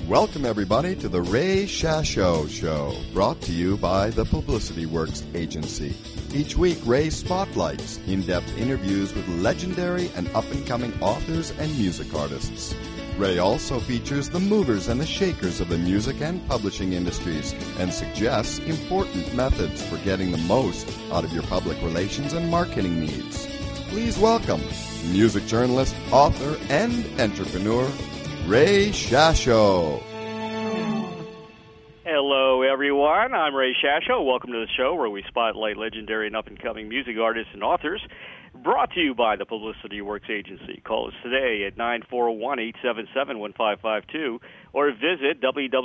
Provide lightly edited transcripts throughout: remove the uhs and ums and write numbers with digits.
Welcome, everybody, to the Ray Shasho Show, brought to you by the Publicity Works Agency. Each week, Ray spotlights in-depth interviews with legendary and up-and-coming authors and music artists. Ray also features the movers and the shakers of the music and publishing industries and suggests important methods for getting the most out of your public relations and marketing needs. Please welcome music journalist, author, and entrepreneur, Ray Shasho. Hello, everyone. I'm Ray Shasho. Welcome to the show where we spotlight legendary and up-and-coming music artists and authors, brought to you by the Publicity Works Agency. Call us today at 941-877-1552 or visit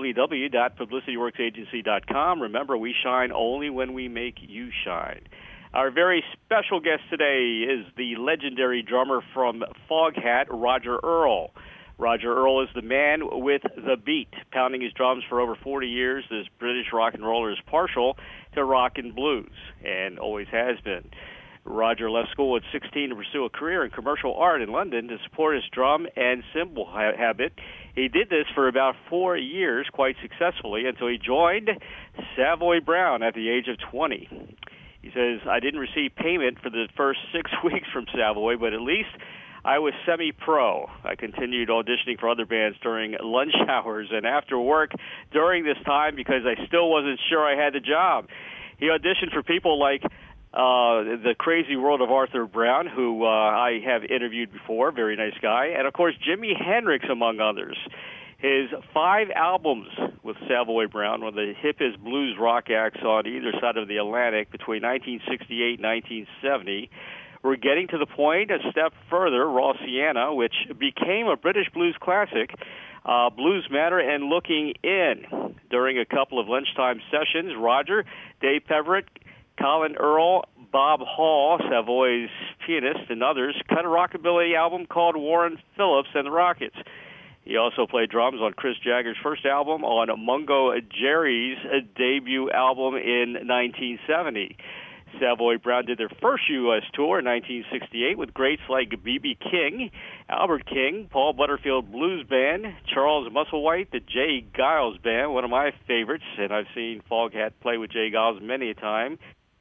www.publicityworksagency.com. Remember, we shine only when we make you shine. Our very special guest today is the legendary drummer from Foghat, Roger Earl. Roger Earl is the man with the beat. Pounding his drums for over 40 years, this British rock and roller is partial to rock and blues, and always has been. Roger left school at 16 to pursue a career in commercial art in London to support his drum and cymbal habit. He did this for about 4 years quite successfully until he joined Savoy Brown at the age of 20. He says, I didn't receive payment for the first 6 weeks from Savoy, but at least I was semi-pro. I continued auditioning for other bands during lunch hours and after work during this time because I still wasn't sure I had the job. He auditioned for people like the Crazy World of Arthur Brown, who I have interviewed before, very nice guy, and, of course, Jimi Hendrix, among others. His 5 albums with Savoy Brown, one of the hippest blues rock acts on either side of the Atlantic between 1968 and 1970, we're getting to the point a step further, Raw Sienna, which became a British blues classic, Blues Matter and Looking In. During a couple of lunchtime sessions, Roger, Dave Peverett, Colin Earl, Bob Hall, Savoy's pianist, and others cut a rockabilly album called Warren Phillips and the Rockets. He also played drums on Chris Jagger's first album, on Mungo Jerry's debut album in 1970. Savoy Brown did their first U.S. tour in 1968 with greats like B.B. King, Albert King, Paul Butterfield Blues Band, Charles Musselwhite, the Jay Giles Band, one of my favorites, and I've seen Foghat play with Jay Giles many a time.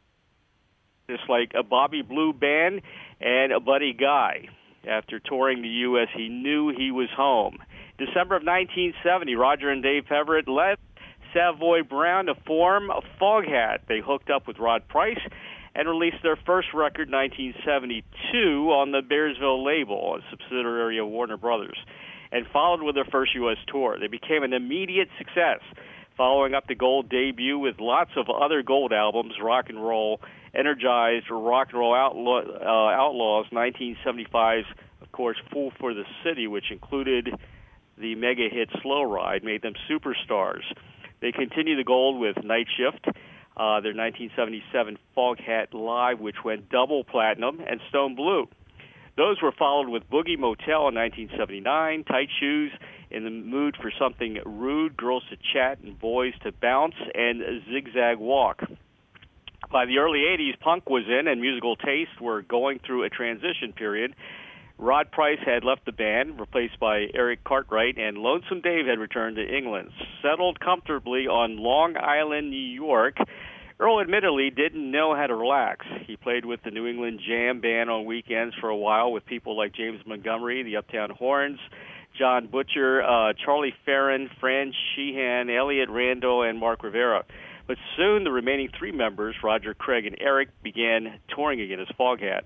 Just like a Bobby Blue Band and a Buddy Guy. After touring the U.S., he knew he was home. December of 1970, Roger and Dave Peverett left Savoy Brown to form Foghat. They hooked up with Rod Price and released their first record in 1972 on the Bearsville label, a subsidiary of Warner Brothers, and followed with their first U.S. tour. They became an immediate success, following up the gold debut with lots of other gold albums, Rock and Roll, Energized, Rock and Roll Outlaws, 1975's, of course, Fool for the City, which included the mega hit Slow Ride, made them superstars. They continue the gold with Night Shift, their 1977 Foghat Live, which went double platinum, and Stone Blue. Those were followed with Boogie Motel in 1979, Tight Shoes, In the Mood for Something Rude, Girls to Chat and Boys to Bounce, and Zigzag Walk. By the early 80s, punk was in and musical tastes were going through a transition period. Rod Price had left the band, replaced by Eric Cartwright, and Lonesome Dave had returned to England. Settled comfortably on Long Island, New York, Earl admittedly didn't know how to relax. He played with the New England Jam Band on weekends for a while with people like James Montgomery, the Uptown Horns, John Butcher, Charlie Farron, Fran Sheehan, Elliot Randall, and Mark Rivera. But soon the remaining 3 members, Roger, Craig, and Eric, began touring again as Foghat.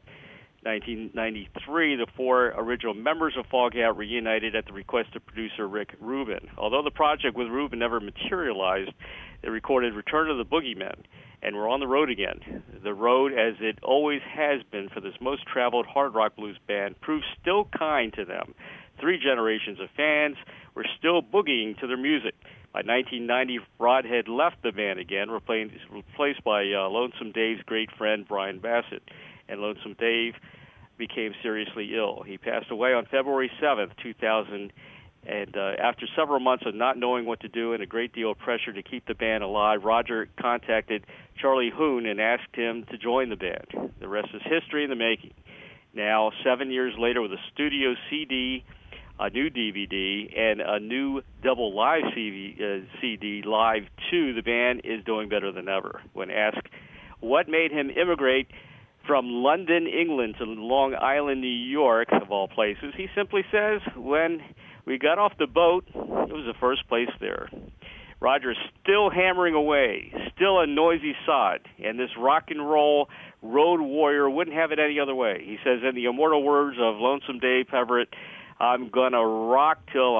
1993, the 4 original members of Foghat reunited at the request of producer Rick Rubin. Although the project with Rubin never materialized, they recorded Return of the Boogeymen, and we're on the road again. The road, as it always has been for this most traveled hard rock blues band, proved still kind to them. 3 generations of fans were still boogieing to their music. By 1990, Rod had left the band again, replaced by Lonesome Dave's great friend Brian Bassett. And Lonesome Dave became seriously ill. He passed away on February 7th, 2000, and after several months of not knowing what to do and a great deal of pressure to keep the band alive, Roger contacted Charlie Hoon and asked him to join the band. The rest is history in the making. Now, 7 years later, with a studio CD a new DVD, and a new double live CD, Live 2, the band is doing better than ever. When asked what made him immigrate from London, England to Long Island, New York, of all places, he simply says, when we got off the boat, it was the first place there. Roger's still hammering away, still a noisy sod, and this rock and roll road warrior wouldn't have it any other way. He says, in the immortal words of Lonesome Dave Everett, I'm gonna rock till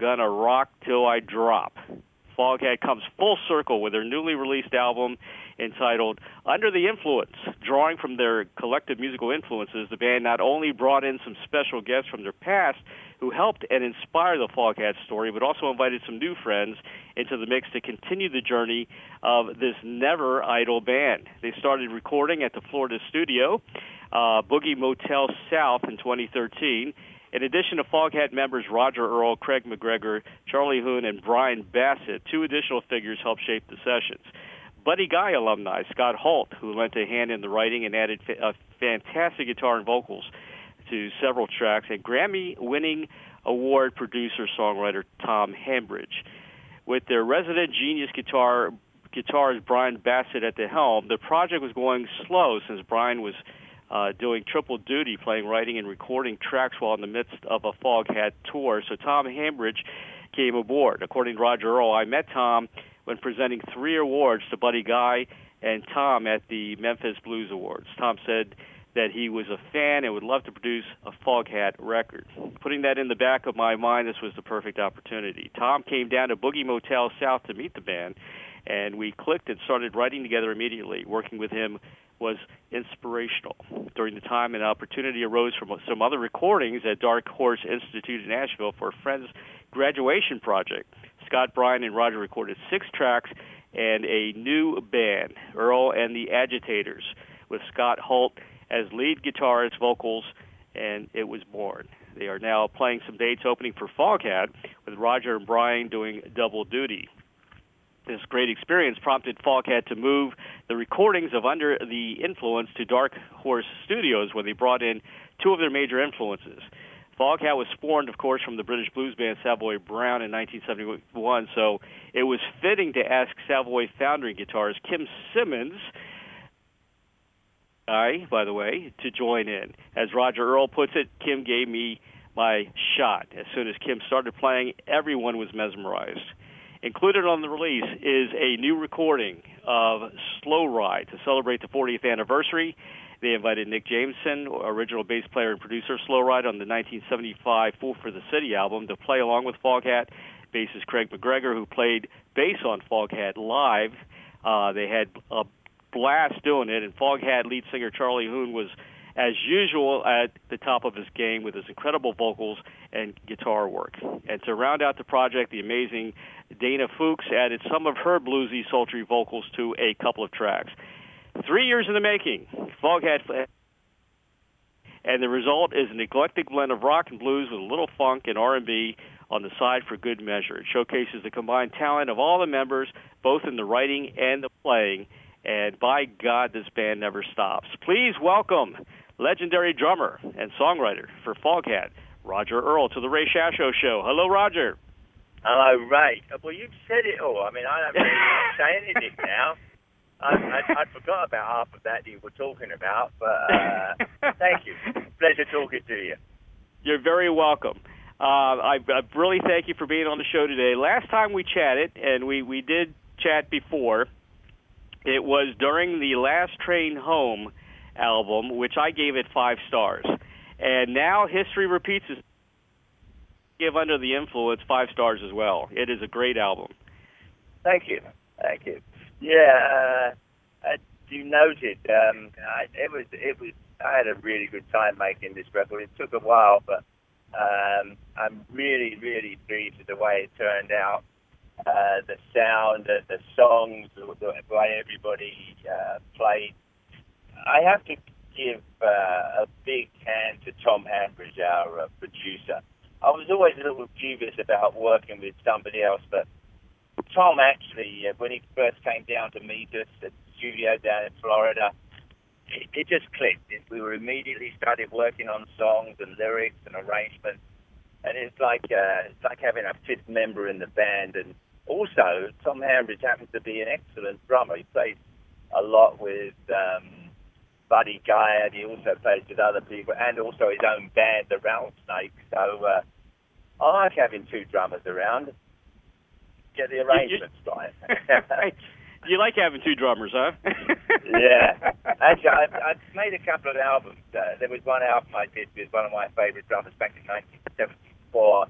I drop. Foghat comes full circle with their newly released album entitled Under the Influence. Drawing from their collective musical influences, the band not only brought in some special guests from their past who helped and inspired the Foghat story, but also invited some new friends into the mix to continue the journey of this never idle band. They started recording at the Florida studio, Boogie Motel South, in 2013. In addition to Foghat members Roger Earl, Craig McGregor, Charlie Hoon, and Brian Bassett, two additional figures helped shape the sessions. Buddy Guy alumni Scott Holt, who lent a hand in the writing and added fantastic guitar and vocals to several tracks, and Grammy-winning award producer-songwriter Tom Hambridge. With their resident genius guitarist Brian Bassett at the helm, the project was going slow since Brian was doing triple duty, playing, writing, and recording tracks while in the midst of a Foghat tour. So Tom Hambridge came aboard. According to Roger Earl, I met Tom when presenting 3 awards to Buddy Guy and Tom at the Memphis Blues Awards. Tom said that he was a fan and would love to produce a Foghat record. Putting that in the back of my mind, this was the perfect opportunity. Tom came down to Boogie Motel South to meet the band, and we clicked and started writing together immediately. Working with him was inspirational. During the time, an opportunity arose from some other recordings at Dark Horse Institute in Nashville for a friend's graduation project. Scott, Brian, and Roger recorded 6 tracks and a new band, Earl and the Agitators, with Scott Holt as lead guitarist, vocals, and it was born. They are now playing some dates opening for Foghat, with Roger and Brian doing double duty. This great experience prompted Foghat to move the recordings of Under the Influence to Dark Horse Studios, where they brought in 2 of their major influences. Foghat was spawned, of course, from the British blues band Savoy Brown in 1971, so it was fitting to ask Savoy founding guitarist Kim Simmons, by the way, to join in. As Roger Earl puts it, Kim gave me my shot. As soon as Kim started playing, everyone was mesmerized. Included on the release is a new recording of Slow Ride to celebrate the 40th anniversary. They invited Nick Jameson, original bass player and producer of Slow Ride on the 1975 Fool for the City album, to play along with Foghat. Bassist Craig McGregor, who played bass on Foghat live. They had a blast doing it, and Foghat lead singer Charlie Hoon was, as usual, at the top of his game with his incredible vocals and guitar work. And to round out the project, the amazing Dana Fuchs added some of her bluesy, sultry vocals to a couple of tracks. 3 years in the making, Foghat, and the result is an eclectic blend of rock and blues with a little funk and R&B on the side for good measure. It showcases the combined talent of all the members, both in the writing and the playing, and by God, this band never stops. Please welcome legendary drummer and songwriter for Foghat, Roger Earl, to the Ray Shasho Show. Hello, Roger. Hello, Ray. Well, you've said it all. I mean, I don't really say anything now. I forgot about half of that you were talking about, but thank you. Pleasure talking to you. You're very welcome. I really thank you for being on the show today. Last time we chatted, and we did chat before, it was during the Last Train Home album, which I gave it 5 stars. And now history repeats. Give Under the Influence 5 stars as well. It is a great album. Thank you. Thank you. Yeah, as you noted, it was. I had a really good time making this record. It took a while, but I'm really, really pleased with the way it turned out. The sound, the songs, the way everybody played. I have to give a big hand to Tom Hambridge, our producer. I was always a little dubious about working with somebody else, but Tom actually, when he first came down to meet us at the studio down in Florida, it just clicked. We were immediately started working on songs and lyrics and arrangements, and it's like having a fifth member in the band. And also, Tom Hambridge happens to be an excellent drummer. He plays a lot with Buddy Guy, and he also plays with other people, and also his own band, the Rattlesnakes. So I like having two drummers around. Get the arrangements right. You like having two drummers, huh? Yeah. Actually, I've made a couple of albums. There was one album I did with one of my favourite drummers back in 1974.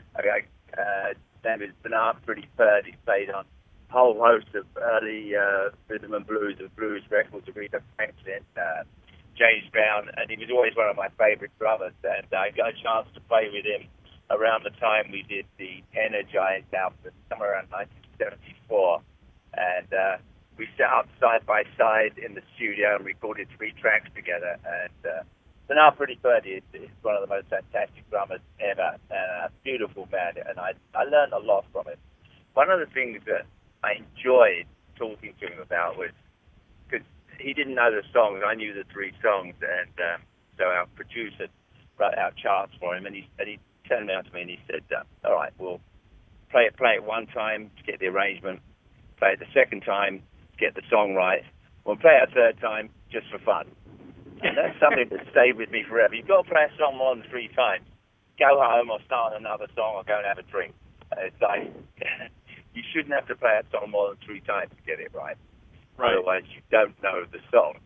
Name is Bernard Pretty Bird. He played on a whole host of early rhythm and blues records of Aretha Franklin, James Brown, and he was always one of my favourite drummers. And I got a chance to play with him around the time we did the Energized album, somewhere around 1974. And we sat up side by side in the studio and recorded 3 tracks together. And Bernard Pretty Bird is one of the most fantastic drummers ever, and a beautiful man. And I learned a lot from him. One of the things that I enjoyed talking to him about was, because he didn't know the songs, I knew the 3 songs, and so our producer wrote out charts for him, and he turned around to me and he said, all right, we'll play it one time to get the arrangement, play it the second time to get the song right, we'll play it a third time just for fun. And that's something that stayed with me forever. You've got to play a song more than 3 times. Go home or start another song or go and have a drink. It's like, you shouldn't have to play a song more than 3 times to get it right. Otherwise, you don't know the song.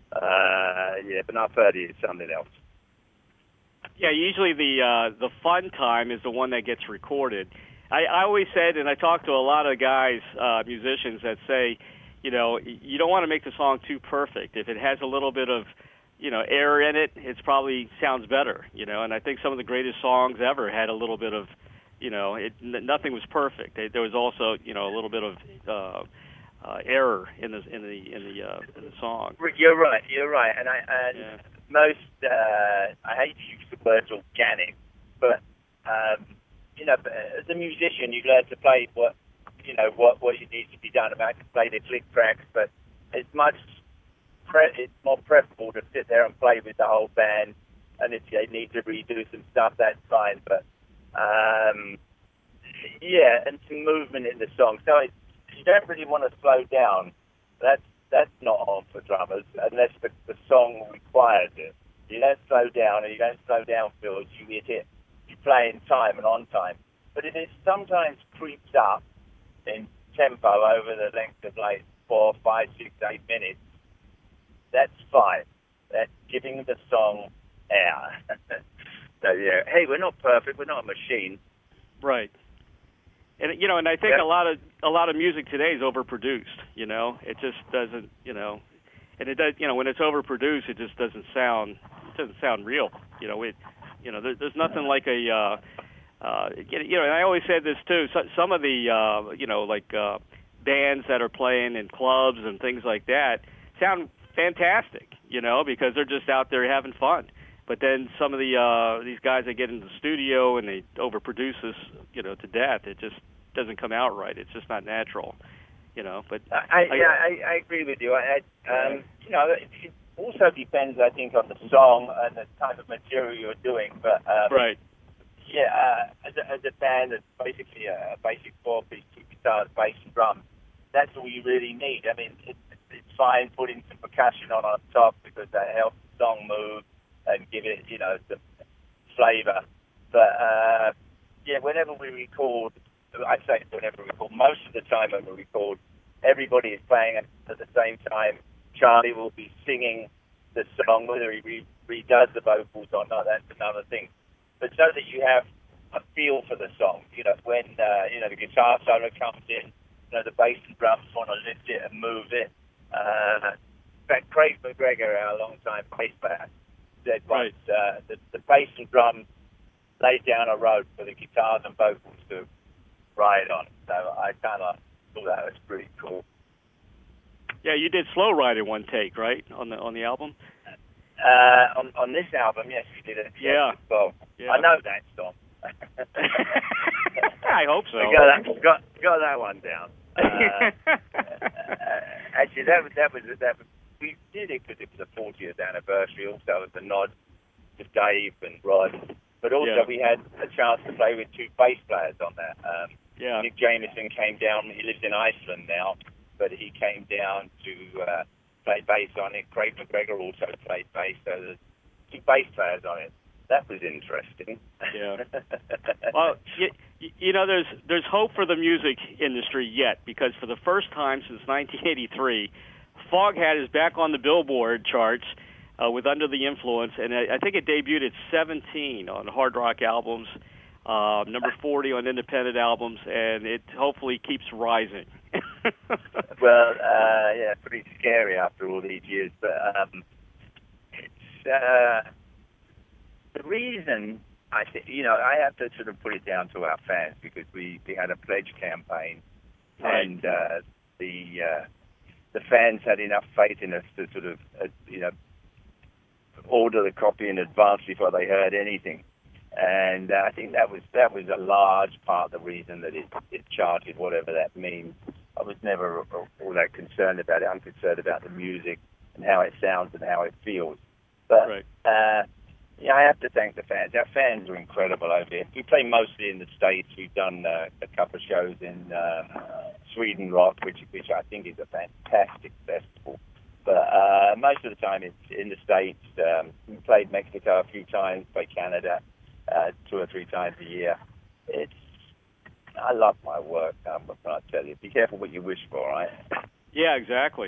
Bernard Purdie is something else. Yeah, usually the fun time is the one that gets recorded. I always said, and I talk to a lot of guys, musicians, that say, you don't want to make the song too perfect. If it has a little bit of, error in it, it probably sounds better, And I think some of the greatest songs ever had a little bit of, nothing was perfect. There was also, a little bit of error in the song. You're right, and most I hate to use the words organic, but as a musician, you learn to play what needs to be done. I can play the click tracks, but it's more preferable to sit there and play with the whole band. And if they need to redo some stuff, that's fine. But and some movement in the song. So you don't really want to slow down. That's not on for drummers unless the song requires it. You don't slow down, and you don't slow down fills. You hit it. You play in time and on time. But if it sometimes creeps up in tempo over the length of like 4, 5, 6, 8 minutes, that's fine. That's giving the song air. So hey, we're not perfect. We're not a machine. Right. And and I think a lot of music today is overproduced. It just doesn't. And it does. When it's overproduced, it just doesn't sound. It doesn't sound real. There's nothing like a. And I always said this too. Some of the bands that are playing in clubs and things like that sound fantastic. Because they're just out there having fun. But then some of these guys that get into the studio and they overproduce this, to death. It just doesn't come out right. It's just not natural, But I agree with you. It also depends, I think, on the song and the type of material you're doing. But right. Yeah, as a band, it's basically a basic 4-piece, 2 guitars, bass and drums. That's all you really need. I mean, it's fine putting some percussion on top because that helps the song move and give it, some flavor. But, whenever we record, most of the time when we record, everybody is playing at the same time. Charlie will be singing the song, whether he redoes the vocals or not, that's another thing. But so that you have a feel for the song, when, the guitar solo comes in, the bass and drums want to lift it and move it. In fact, Craig McGregor, our longtime bass player, said once, the bass and drums laid down a road for the guitars and vocals to ride on. So I kind of thought that was pretty cool. Yeah, you did Slow Ride in one take, right, on the album? On this album, yes, we did it. Yeah. Well, yeah. I know that song. I hope so. Got that one down. Actually, that was we did it because it was the 40th anniversary. Also, as a nod to Dave and Rod, But also we had a chance to play with two bass players on that. Nick Jameson came down. He lives in Iceland now, but he came down to play bass on it. Craig McGregor also played bass. So there's two bass players on it. That was interesting. Yeah. Well, you know, there's hope for the music industry yet, because for the first time since 1983, Foghat is back on the Billboard charts with Under the Influence, and I think it debuted at 17 on hard rock albums, number 40 on independent albums, and it hopefully keeps rising. Well, yeah, pretty scary after all these years, but it's the reason. I think, you know, I have to sort of put it down to our fans, because we had a pledge campaign, right. And the fans had enough faith in us to sort of you know, order the copy in advance before they heard anything, and I think that was a large part of the reason that it charted, whatever that means. I was never all that concerned about it. I'm concerned about the music and how it sounds and how it feels, but. Right. Yeah, I have to thank the fans. Our fans are incredible over here. We play mostly in the States. We've done a couple of shows in Sweden Rock, which I think is a fantastic festival. But most of the time it's in the States. We played Mexico a few times, played Canada 2 or 3 times a year. I love my work. What can I tell you? Be careful what you wish for, right? Yeah, exactly.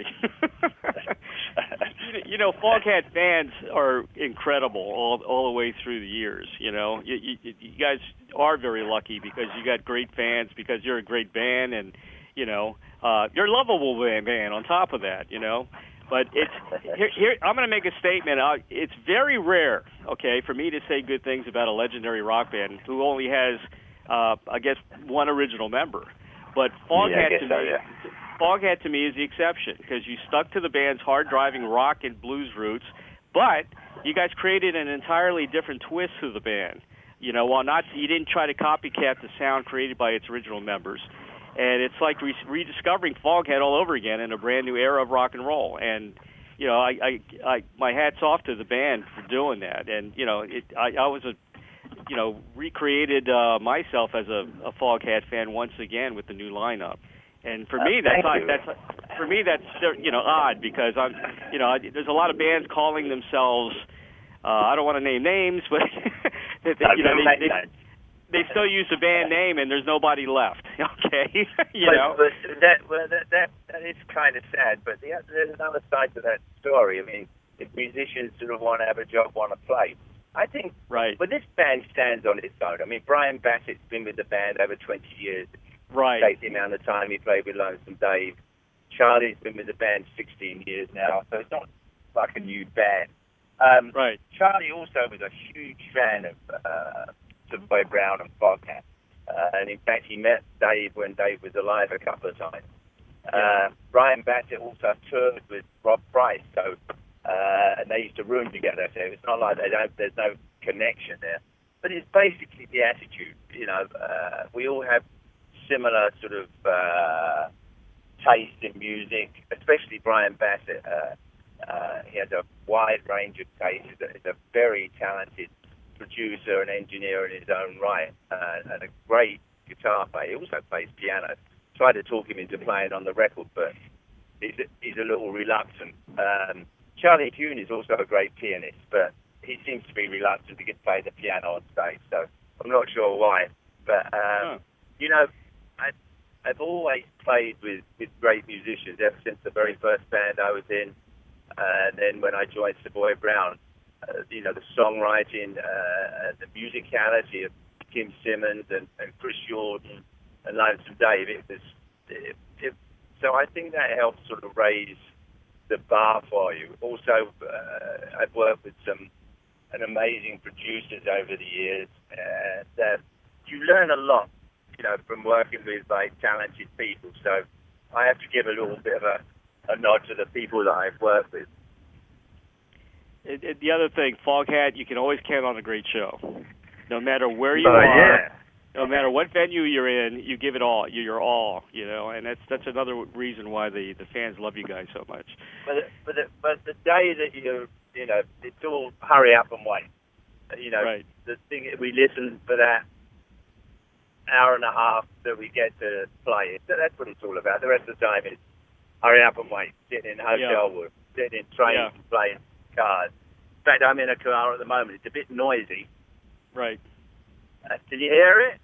You know, Foghat fans are incredible all the way through the years. You know, you guys are very lucky because you got great fans, because you're a great band, and you know, you're a lovable band on top of that. You know, but it's here. I'm going to make a statement. It's very rare, okay, for me to say good things about a legendary rock band who only has, I guess, one original member. But Foghat Foghat to me is the exception, because you stuck to the band's hard-driving rock and blues roots, but you guys created an entirely different twist to the band. You know, you didn't try to copycat the sound created by its original members, and it's like rediscovering Foghat all over again in a brand new era of rock and roll. And you know, I my hat's off to the band for doing that. And you know, I was recreated myself as a Foghat fan once again with the new lineup. And for me, that's you know, odd, because there's a lot of bands calling themselves. I don't want to name names, but they still use the band name, and there's nobody left. Okay, But that is kind of sad. But there's another side to that story. I mean, if musicians sort of want to have a job, want to play, I think. Right. But this band stands on its own. I mean, Brian Bassett's been with the band over 20 years. Right. Takes the amount of time he played with Lonesome Dave. Charlie's been with the band 16 years now, so it's not like a new band. Right. Charlie also was a huge fan of Savoy Brown and Foghat. And in fact, he met Dave when Dave was alive a couple of times. Brian Bassett also toured with Rob Price, so and they used to room together, so it's not like there's no connection there. But it's basically the attitude. You know, we all have similar sort of taste in music, especially Brian Bassett. He has a wide range of tastes. He's a very talented producer and engineer in his own right, and a great guitar player. He also plays piano. Tried to talk him into playing on the record, but he's a little reluctant. Charlie Hune is also a great pianist, but he seems to be reluctant to play the piano on stage, so I'm not sure why. But, you know, I've always played with great musicians ever since the very first band I was in. And then when I joined Savoy Brown, you know, the songwriting, the musicality of Kim Simmons and Chris Jordan and Lonesome Dave, so I think that helps sort of raise the bar for you. Also, I've worked with an amazing producers over the years, and you learn a lot, you know, from working with like talented people. So I have to give a little bit of a nod to the people that I've worked with. The other thing, Foghat, you can always count on a great show. No matter where you are, no matter what venue you're in, you give it all. You're all, you know, and that's another reason why the fans love you guys so much. But the day that you know, it's all hurry up and wait. You know, right. the thing we listen for that hour and a half that we get to play it. So that's what it's all about. The rest of the time is hurry up and wait, sitting in hotel room, sitting in trains and playing cars. In fact, I'm in a car at the moment. It's a bit noisy. Right. Can you hear it?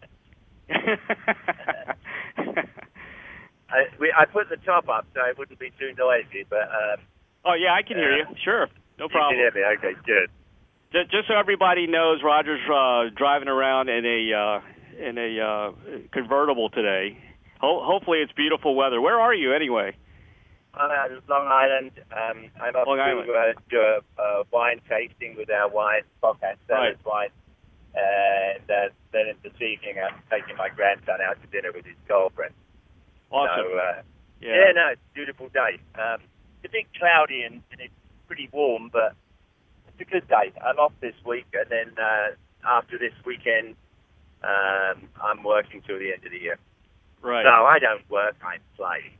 I put the top up so it wouldn't be too noisy, but... oh, yeah, I can hear you. Sure. No problem. You can hear me? Okay, good. Just so everybody knows, Roger's driving around in a convertible today. Hopefully it's beautiful weather. Where are you anyway? I'm at Long Island. I'm up to do a wine tasting with our wine, Foghat Cellars wine. And then this evening I'm taking my grandson out to dinner with his girlfriend. Awesome. So, no, it's a beautiful day. It's a bit cloudy and it's pretty warm, but it's a good day. I'm off this week, and then after this weekend, I'm working till the end of the year. Right. So I don't work, I play.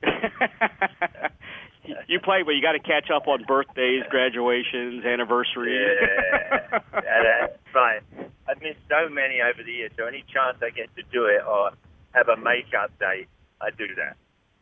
You play, but you got to catch up on birthdays, graduations, anniversaries. Yeah, that's right. I've missed so many over the years, so any chance I get to do it or have a makeup day, I do that.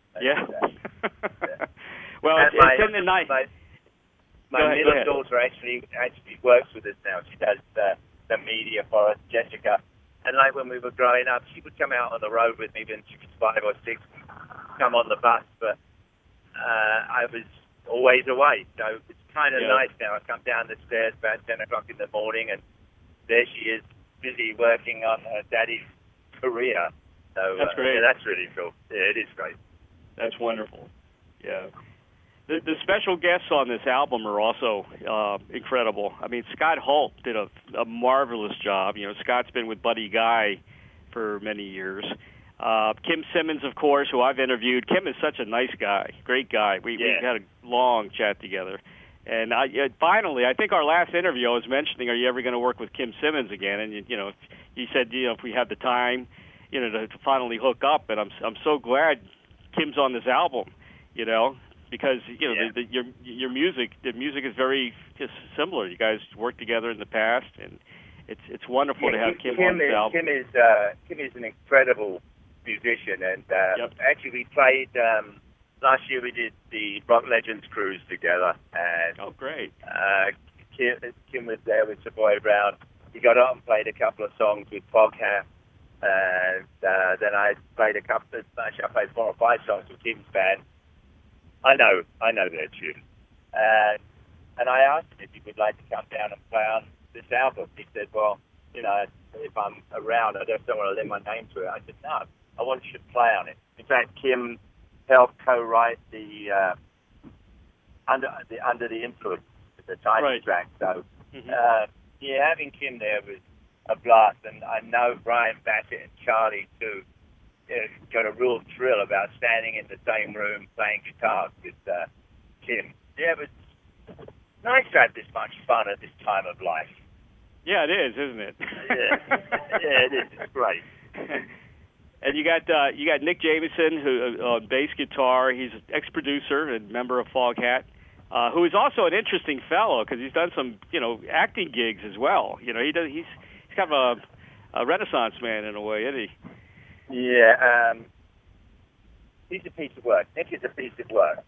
Well, it's in the night. My middle daughter actually works with us now. She does the media for us, Jessica. And like when we were growing up, she would come out on the road with me when she was 5 or 6, come on the bus, but I was always away. So it's kind of nice now. I come down the stairs about 10 o'clock in the morning, and there she is, busy working on her daddy's career. So that's great. That's really cool. Yeah, it is great. That's wonderful. Yeah. The special guests on this album are also incredible. I mean, Scott Holt did a marvelous job. You know, Scott's been with Buddy Guy for many years. Kim Simmons, of course, who I've interviewed. Kim is such a nice guy, great guy. We had a long chat together. And finally, I think our last interview, I was mentioning, are you ever going to work with Kim Simmons again? And he said, if we had the time, to finally hook up. And I'm so glad Kim's on this album, because your music, the music is very just similar. You guys worked together in the past, and it's wonderful to have Kim on this album. Kim is an incredible musician, and actually we played last year. We did the Rock Legends cruise together, and great! Kim was there with Savoy Brown. He got up and played a couple of songs with Foghat, and then I played I played 4 or 5 songs with Kim's band. I know their tune, and I asked him if he would like to come down and play on this album. He said, "Well, if I'm around, I just don't want to lend my name to it." I said, "No, I want you to play on it." In fact, Kim helped co-write the Under the Influence, the title track. So, having Kim there was a blast, and I know Brian Bassett and Charlie too got a real thrill about standing in the same room playing guitar with Kim. Yeah, it was nice to have this much fun at this time of life. Yeah, it is, isn't it? Yeah, it is. It's great. And you got Nick Jameson, who on bass guitar. He's an ex-producer and member of Foghat, who is also an interesting fellow because he's done some acting gigs as well. He's kind of a Renaissance man in a way, isn't he? Yeah, he's a piece of work. Nick is a piece of work.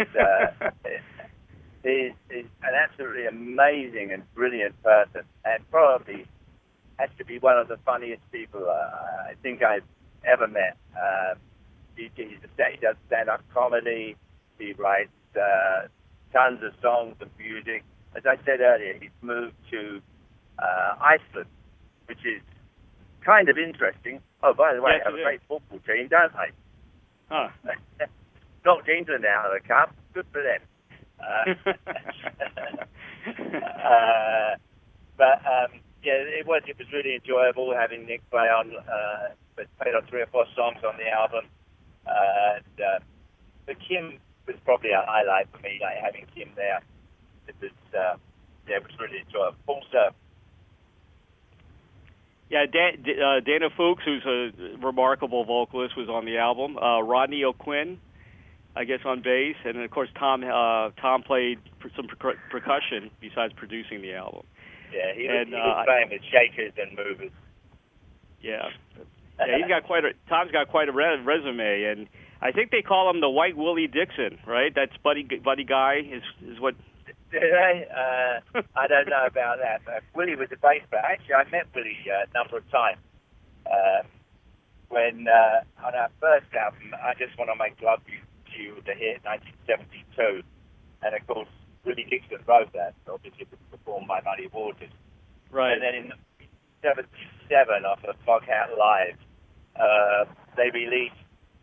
He's an absolutely amazing and brilliant person, and probably has to be one of the funniest people I think I've ever met. He does stand-up comedy. He writes tons of songs and music. As I said earlier, he's moved to Iceland, which is kind of interesting. Oh, by the way, they have a great football team, don't they? Huh. Knocked England out of the cup. Good for them. It was really enjoyable having Nick play on. Played on 3 or 4 songs on the album. But Kim was probably a highlight for me, like having Kim there. It was really enjoyable. Also, Dana Fuchs, who's a remarkable vocalist, was on the album. Rodney O'Quinn, I guess, on bass, and of course Tom played some percussion besides producing the album. Yeah, he was playing with shakers and movers. Yeah. Yeah, Tom's got quite a resume, and I think they call him the White Willie Dixon, right? That's Buddy Guy is what. Do they? I don't know about that. But Willie was a bass player. Actually, I met Willie a number of times. When on our first album, I Just Want to Make Love to You, the hit 1972, and of course Willie Dixon wrote that. Obviously, it was performed by Muddy Waters. Right. And then in '77, off of Foghat Live, they released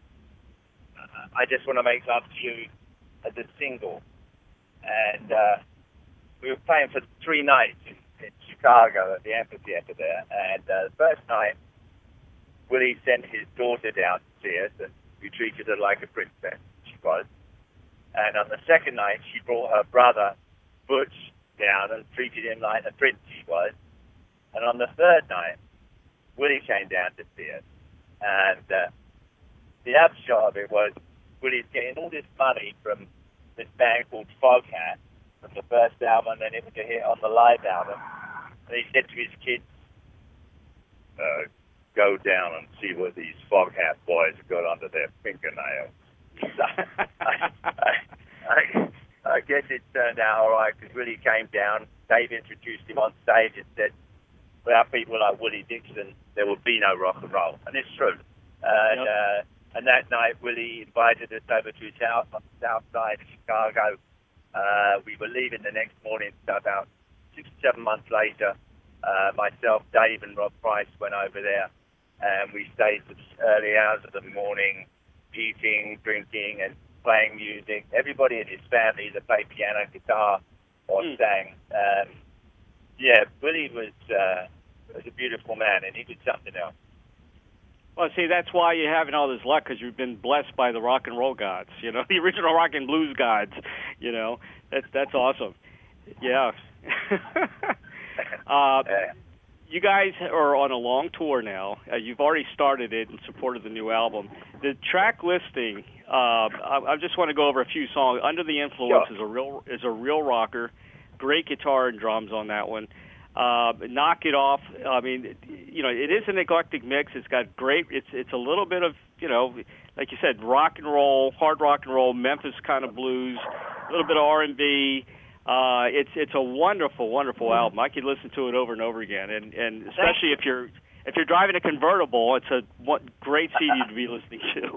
I Just Want to Make Love to You as a single. And we were playing for 3 nights in Chicago at the amphitheater there. And the first night, Willie sent his daughter down to see us, and we treated her like a princess. She was. And on the second night, she brought her brother, Butch, down and treated him like the prince he was. And on the third night, Willie came down to see us. And the upshot of it was Willie's getting all this money from this band called Foghat from the first album, and then it was a hit on the live album. And he said to his kids, go down and see what these Foghat boys have got under their fingernails. I guess it turned out all right, because Willie came down. Dave introduced him on stage and said, without people like Willie Dixon, there would be no rock and roll. And it's true. And that night, Willie invited us over to his house on the south side of Chicago. We were leaving the next morning, so about 6 or 7 months later, myself, Dave, and Rob Price went over there, and we stayed to the early hours of the morning, eating, drinking, and playing music. Everybody in his family either played piano, guitar, or sang. Willie was a beautiful man, and he did something else. Well, see, that's why you're having all this luck, because you've been blessed by the rock and roll gods, the original rock and blues gods, That's awesome. Yeah. You guys are on a long tour now. You've already started it in support of the new album. The track listing, I just want to go over a few songs. Under the Influence is a real rocker. Great guitar and drums on that one. Knock It Off. I mean, it is an eclectic mix. It's got great. It's a little bit of, like you said, rock and roll, hard rock and roll, Memphis kind of blues, a little bit of R&B. It's a wonderful, wonderful album. I could listen to it over and over again, and especially if you're driving a convertible, it's a great CD to be listening to.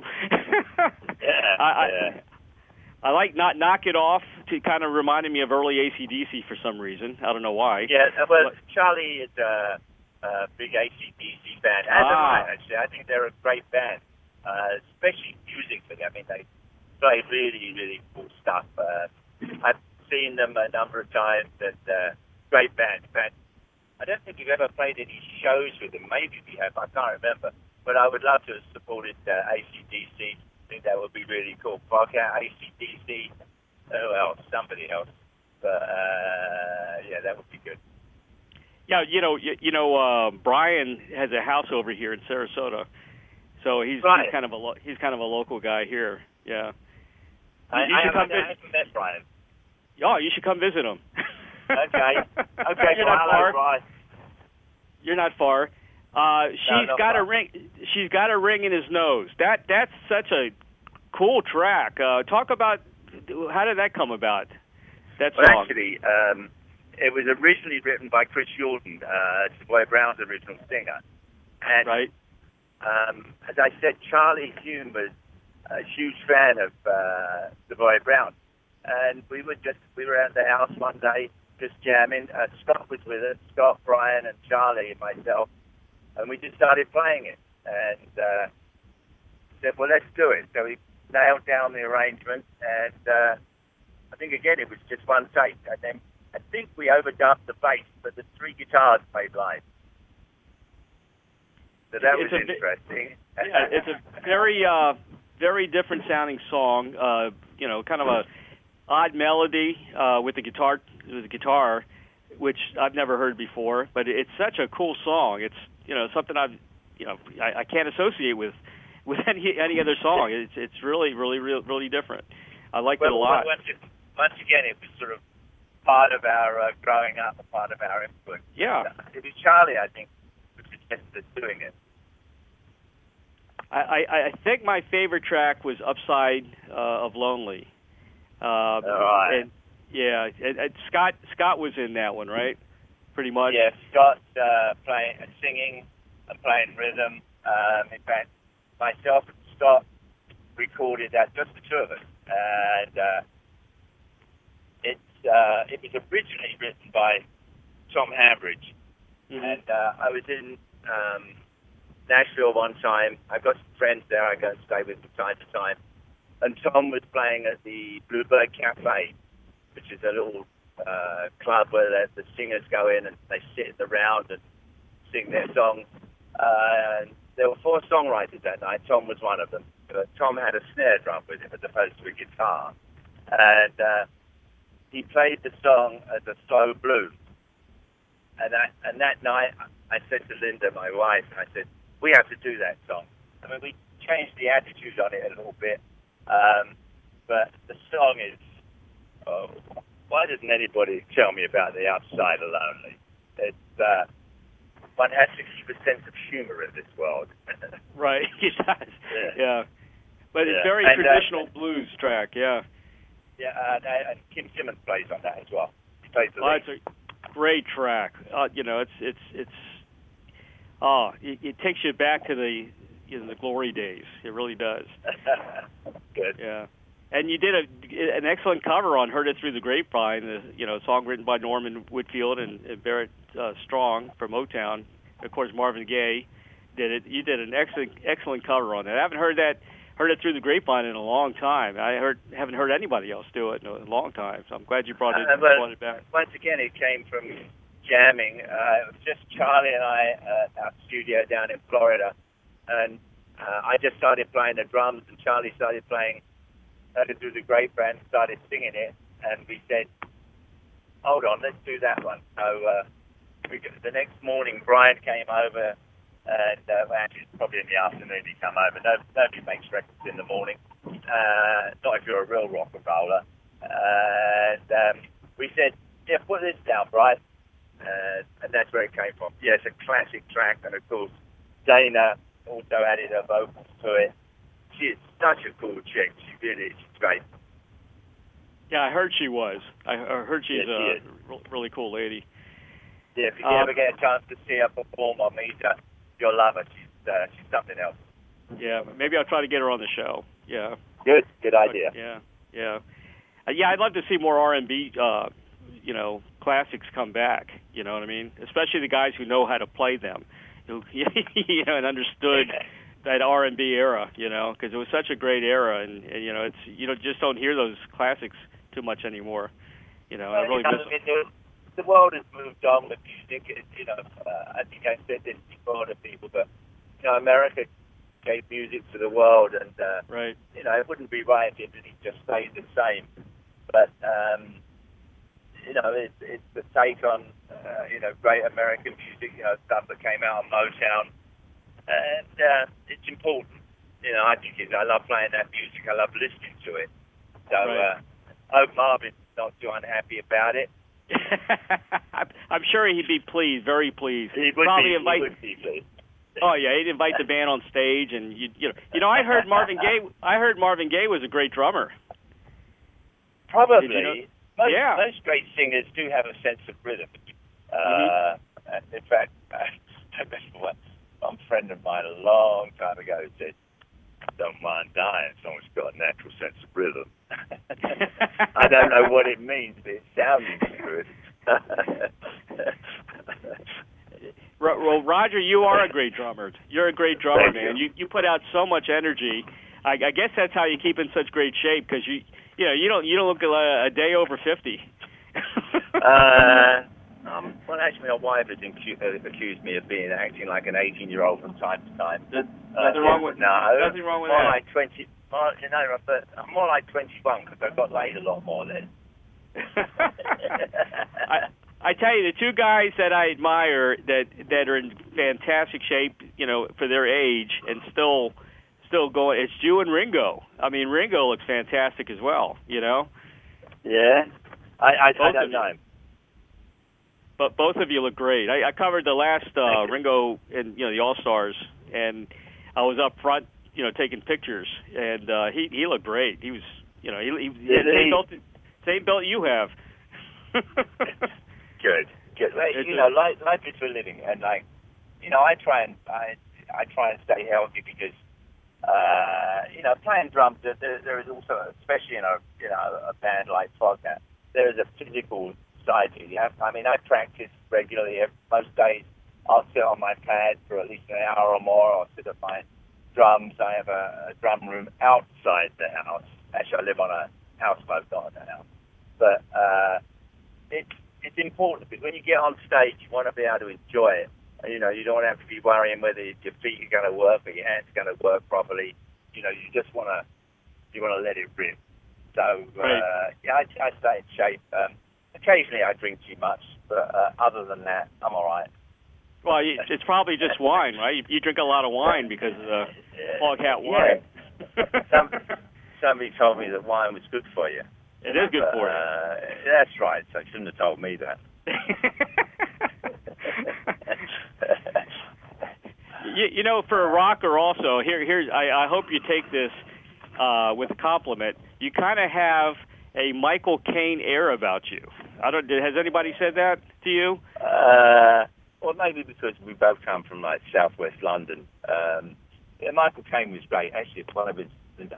I like Knock It Off. To kind of reminded me of early AC/DC for some reason. I don't know why. Yeah, well, Charlie is a big AC/DC fan. As am I, actually. I think they're a great band, especially musically. I mean, they play really, really cool stuff. I've seen them a number of times, and great band. In fact, I don't think you've ever played any shows with them. Maybe we have. I can't remember. But I would love to have supported AC/DC. I think that would be really cool. Foghat, AC/DC. Oh, else? Somebody else. But, that would be good. Yeah, Brian has a house over here in Sarasota, so he's kind of a local guy here. Yeah. I haven't met Brian. Oh, you should come visit him. Okay. You're not far. Brian. You're not far. She's got a ring. She's got a ring in his nose. That's such a cool track. Talk about. How did that come about? That song? Well, actually, it was originally written by Chris Jordan, Savoy Brown's original singer. And, right. As I said, Charlie Hume was a huge fan of Savoy Brown. And we were at the house one day just jamming. Scott was with us, Scott, Brian, and Charlie and myself. And we just started playing it. And said, well, let's do it. So we nailed down the arrangement, and I think, again, it was just one take. And then I think we overdubbed the bass, but the 3 guitars played live. So that was interesting. It's a very, very different sounding song. Kind of a odd melody with the guitar, which I've never heard before. But it's such a cool song. It's something I can't associate with any other song. It's really, really, really, really different. I liked it a lot. Once again, it was sort of part of our growing up, a part of our influence. Yeah. It was Charlie, I think, who suggested doing it. I think my favorite track was Upside of Lonely. All right. And, yeah, and Scott was in that one, right? Pretty much. Yeah, Scott singing and playing rhythm. In fact, myself and Scott recorded that, just the two of us. And it was originally written by Tom Hambridge. Mm-hmm. And I was in Nashville one time. I've got some friends there I go and stay with from time to time. And Tom was playing at the Bluebird Cafe, which is a little club where the singers go in and they sit in the round and sing their songs. And there were 4 songwriters that night. Tom was one of them. Tom had a snare drum with him as opposed to a guitar. And he played the song as a slow blues. And that night, I said to Linda, my wife, I said, we have to do that song. I mean, we changed the attitude on it a little bit. But the song is, why doesn't anybody tell me about the Upside of Lonely? It's, one has to keep a sense of humor in this world. Right, he does. Yeah. But it's very traditional blues track, yeah. Yeah, and Kim Simmons plays on that as well. He plays the lead. It's a great track. You know, it takes you back to the glory days. It really does. Good. Yeah. And you did an excellent cover on "Heard It Through the Grapevine," a song written by Norman Whitfield and Barrett Strong from Motown. Of course, Marvin Gaye did it. You did an excellent cover on it. I haven't heard "Heard It Through the Grapevine" in a long time. Haven't heard anybody else do it in a long time. So I'm glad you brought it back. Once again, it came from jamming. It was just Charlie and I at our studio down in Florida, and I just started playing the drums, and Charlie started playing "Heard It Through the Grapevine," started singing it, and we said, hold on, let's do that one. So the next morning, Brian came over, and actually probably in the afternoon he came over. Nobody makes records in the morning, not if you're a real rock and roller. And we said, yeah, put this down, Brian. And that's where it came from. Yeah, it's a classic track, and of course, Dana also added her vocals to it. She is such a cool chick. She really is. She's great. Yeah, I heard she was. I heard she's a really cool lady. Yeah, if you ever get a chance to see her perform or meet her, you'll love her. She's something else. Yeah, maybe I'll try to get her on the show. Yeah. Good idea. Yeah. I'd love to see more R&B, classics come back. You know what I mean? Especially the guys who know how to play them, who and understood that R&B era. Because it was such a great era, and it's just don't hear those classics too much anymore. I really miss them. The world has moved on with music. I think I said this before to people, but America gave music to the world, and right. It wouldn't be right if it just stayed the same. But it's the take on great American music, stuff that came out on Motown, and it's important. I think I love playing that music. I love listening to it. So right. I hope Marvin's not too unhappy about it. I'm sure he'd be pleased, very pleased. He would be pleased. Oh yeah, he'd invite the band on stage, and I heard Marvin Gaye was a great drummer. Probably. Most great singers do have a sense of rhythm. In fact, I remember one friend of mine a long time ago said, "Don't mind dying, someone's got a natural sense of rhythm." I don't know what it means, but it sounds good. Well, Roger, you are a great drummer. You're a great drummer, man. You put out so much energy. I guess that's how you keep in such great shape, because you don't look a day over 50. Well, actually, my wife has accused me of acting like an 18-year-old from time to time. Nothing wrong with nothing wrong with more that. Like 20. But I'm more like 21 because I got laid a lot more then. I tell you, the two guys that I admire that are in fantastic shape, for their age and still going, it's Ju and Ringo. I mean, Ringo looks fantastic as well. Yeah. I don't know him. But both of you look great. I covered the last Ringo and the All Stars, and I was up front, taking pictures, and he looked great. He was, he had same belt you have. Good. Life is for living, and I try and stay healthy because playing drums. There is also, especially in a band like Foghat, there is a physical side to it. I practice regularly. Most days, I'll sit on my pad for at least an hour or more. I'll sit at my drums. I have a drum room outside the house. Actually, I live on a houseboat, not in the house. But it's important because when you get on stage, you want to be able to enjoy it. You don't have to be worrying whether your feet are going to work or your hands are going to work properly. You just want to let it rip. So I stay in shape. Occasionally I drink too much, but other than that, I'm all right. Well, it's probably just wine, right? You drink a lot of wine because of the Foghat wine. Yeah. Somebody told me that wine was good for you. It is good for you. That's right. So you shouldn't have told me that. For a rocker also, here's I hope you take this with a compliment. You kind of have a Michael Caine air about you. Has anybody said that to you? Well, maybe because we both come from southwest London. Michael Caine was great. Actually, one of his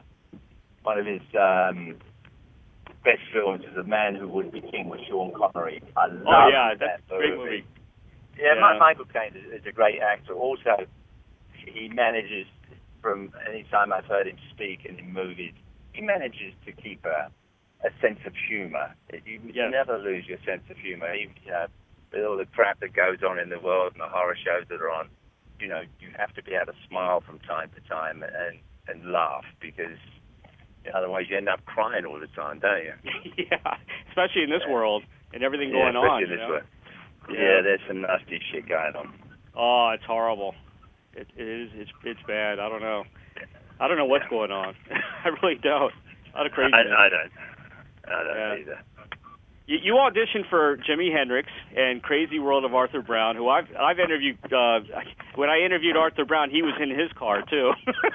best films is A Man Who Would Be King with Sean Connery. I love that's a great movie. Yeah, Michael Caine is a great actor. Also, he manages, from any time I've heard him speak in movies, he manages to keep a sense of humor. You never lose your sense of humor. With all the crap that goes on in the world and the horror shows that are on, you have to be able to smile from time to time and laugh because otherwise you end up crying all the time, don't you? Yeah, especially in this world and everything going on. In this world. Yeah, there's some nasty shit going on. Oh, it's horrible. It is. It's bad. I don't know. I don't know what's going on. I really don't. A lot of crazy. I don't either. You auditioned for Jimi Hendrix and Crazy World of Arthur Brown, who I've interviewed. When I interviewed Arthur Brown, he was in his car too,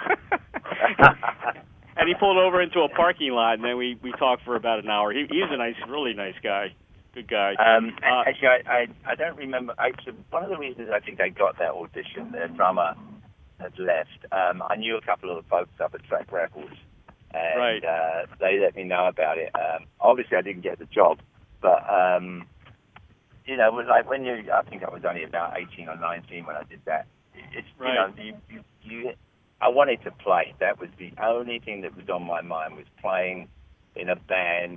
and he pulled over into a parking lot, and then we talked for about an hour. He's a really nice guy, good guy. Actually, I don't remember. Actually, one of the reasons I think I got that audition, their drummer had left. I knew a couple of the folks up at Track Records. And they let me know about it. Obviously, I didn't get the job, but it was like when I think I was only about 18 or 19 when I did that. It's I wanted to play. That was the only thing that was on my mind, was playing in a band.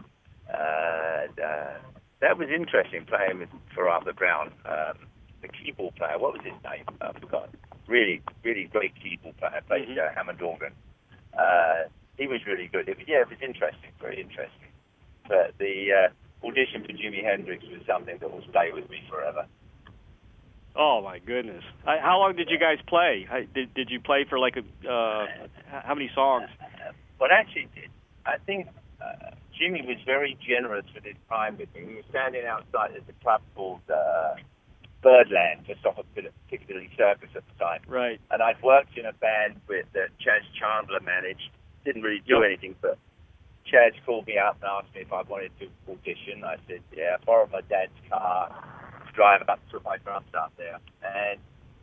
That was interesting, playing for Arthur Brown, the keyboard player. What was his name? I forgot. Really, really great keyboard player. Played Hammond organ. He was really good. It was interesting, very interesting. But the audition for Jimi Hendrix was something that will stay with me forever. Oh my goodness! How long did you guys play? Did you play for how many songs? Well, actually, I think Jimmy was very generous with his time with me. We were standing outside at the club called Birdland, just off of Piccadilly Circus at the time. Right. And I'd worked in a band that Chaz Chandler managed. Didn't really do anything, but Chaz called me up and asked me if I wanted to audition. I said, yeah. I borrowed my dad's car to drive up to my drums up there. And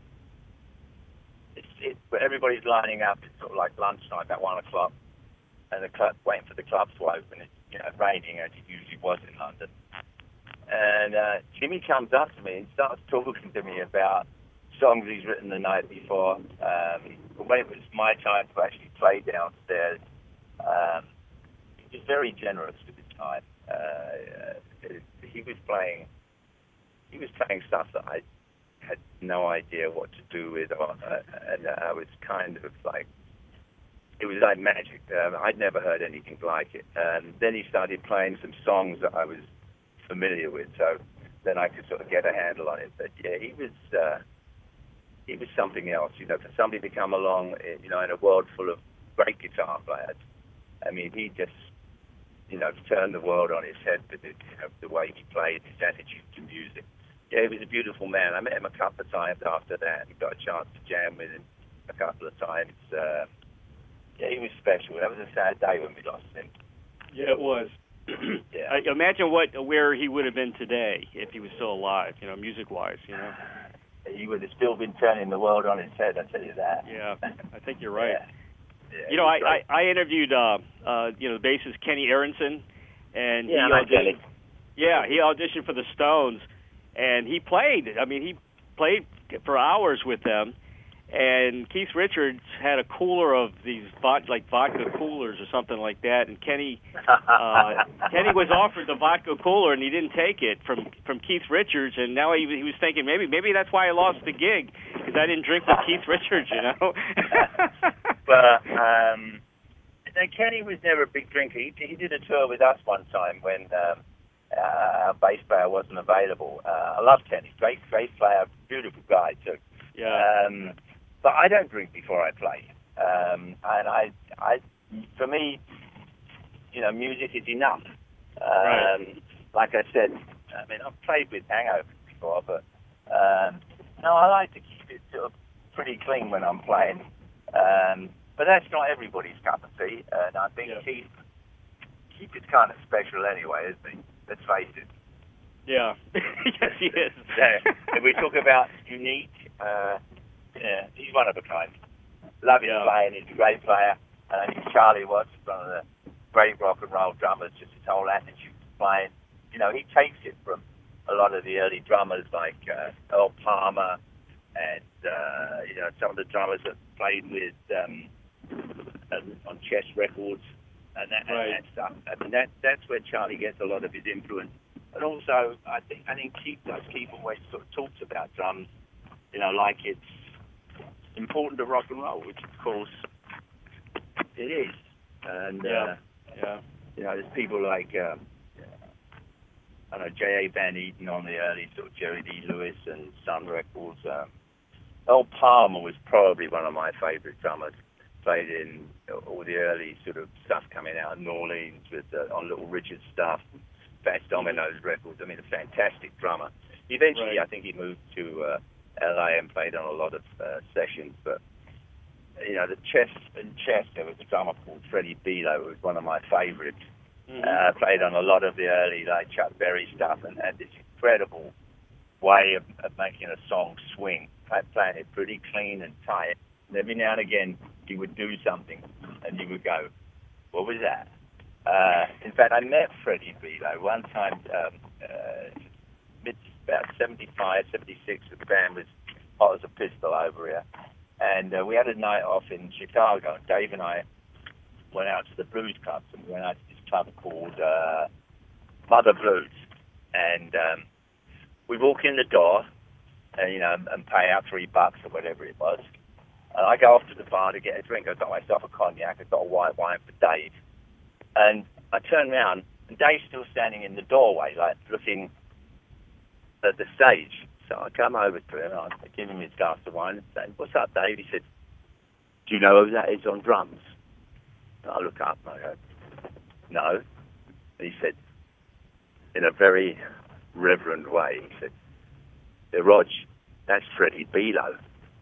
everybody's lining up. It's sort of like lunchtime, about 1 o'clock, and the club, waiting for the clubs to open. It's raining, as it usually was in London. And Jimmy comes up to me and starts talking to me about songs he's written the night before. But when it was my time to actually play downstairs, he was very generous with his time. He was playing stuff that I had no idea what to do with, and I was kind of like, it was like magic. I'd never heard anything like it. And then he started playing some songs that I was familiar with, so then I could sort of get a handle on it. But yeah, he was something else. For somebody to come along, in a world full of great guitar players. I mean, he turned the world on its head with the way he played, his attitude to music. Yeah, he was a beautiful man. I met him a couple of times after that and got a chance to jam with him a couple of times. Yeah, he was special. That was a sad day when we lost him. Yeah, it was. Yeah. Imagine where he would have been today if he was still alive, music-wise, He would have still been turning the world on its head, I tell you that. Yeah, I think you're right. Yeah, I interviewed, the bassist Kenny Aronson, and he auditioned. Yeah, he auditioned for the Stones, and he played. I mean, he played for hours with them. And Keith Richards had a cooler of these vodka coolers or something like that, and Kenny was offered the vodka cooler and he didn't take it from Keith Richards, and now he was thinking maybe that's why I lost the gig, because I didn't drink with Keith Richards, But Kenny was never a big drinker. He did a tour with us one time when our bass player wasn't available. I love Kenny, great player, beautiful guy too. Yeah. But I don't drink before I play, and for me, music is enough. Right. Like I said, I mean, I've played with hangovers before, but no, I like to keep it sort of pretty clean when I'm playing. But that's not everybody's cup of tea, and I think Keith is kind of special anyway, isn't he? Let's face it. Yeah. Yes, he is. If we talk about unique. Yeah, he's one of a kind. Love his playing. He's a great player. And I think Charlie Watts is one of the great rock and roll drummers. Just his whole attitude to playing. He takes it from a lot of the early drummers like Earl Palmer and some of the drummers that played with on Chess Records and that stuff. I mean, that's where Charlie gets a lot of his influence. And also, I think Keith always sort of talks about drums, like it's important to rock and roll, which of course it is. And there's people like J.A. Van Eaton on the early sort of Jerry Lee Lewis and Sun Records. Earl Palmer was probably one of my favorite drummers. Played in all the early sort of stuff coming out of New Orleans with on Little Richard stuff, Fats Domino's records. I mean, a fantastic drummer. Eventually, I think he moved to L.A. and played on a lot of sessions. But the Chess, there was a drummer called Freddie Below, who was one of my favorites. Played on a lot of the early Chuck Berry stuff and had this incredible way of making a song swing, playing it pretty clean and tight. And every now and again, he would do something, and you would go, "What was that?" In fact, I met Freddie Below one time, about 75, 76, the band was hot as a pistol over here. And we had a night off in Chicago. Dave and I went out to the blues clubs, and we went out to this club called Mother Blues. And we walk in the door, and pay out $3 or whatever it was. And I go off to the bar to get a drink. I got myself a cognac. I got a white wine for Dave. And I turn around, and Dave's still standing in the doorway, looking at the stage. So I come over to him, and I give him his glass of wine and say, "What's up, Dave?" He said, "Do you know who that is on drums?" And I look up and I go, "No." And he said, in a very reverent way, he said, "Rog, that's Freddie Below."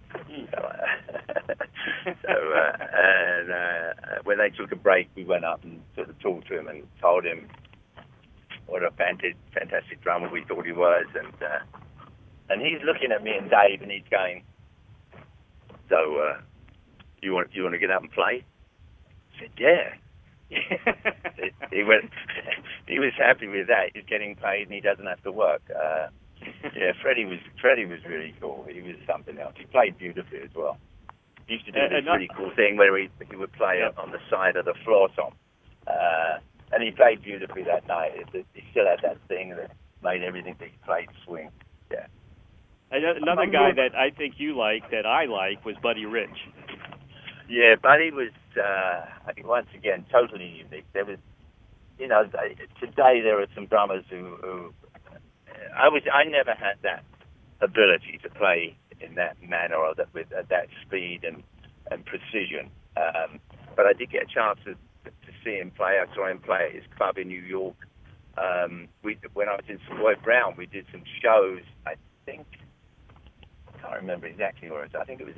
When they took a break, we went up and sort of talked to him and told him what a fantastic drummer we thought he was, and he's looking at me and Dave, and he's going, "So, you want to get up and play?" I said, "Yeah." He went. He was happy with that. He's getting paid, and he doesn't have to work. Yeah, Freddie was really cool. He was something else. He played beautifully as well. He used to do this really cool thing where he would play on the side of the floor tom. And he played beautifully that night. He still had that thing that made everything that he played swing. Yeah. Another guy that I think you like, that I like, was Buddy Rich. Yeah, Buddy was, I think, once again, totally unique. There was, today there are some drummers who I never had that ability to play in that manner or with that speed and precision. But I did get a chance to see him play. I saw him play at his club in New York. When I was in Savoy Brown, we did some shows. I think, I can't remember exactly where it was. I think it was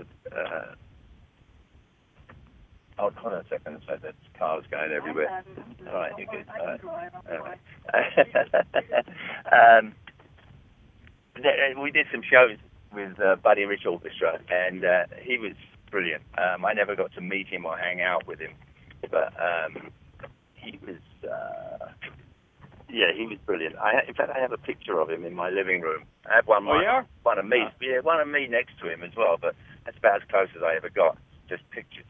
hold on a second. So that car's going everywhere. All right, you're good. We did some shows with Buddy Rich Orchestra, and he was brilliant. I never got to meet him or hang out with him, but he was, he was brilliant. In fact, I have a picture of him in my living room. I have one of me next to him as well, but that's about as close as I ever got. Just pictures.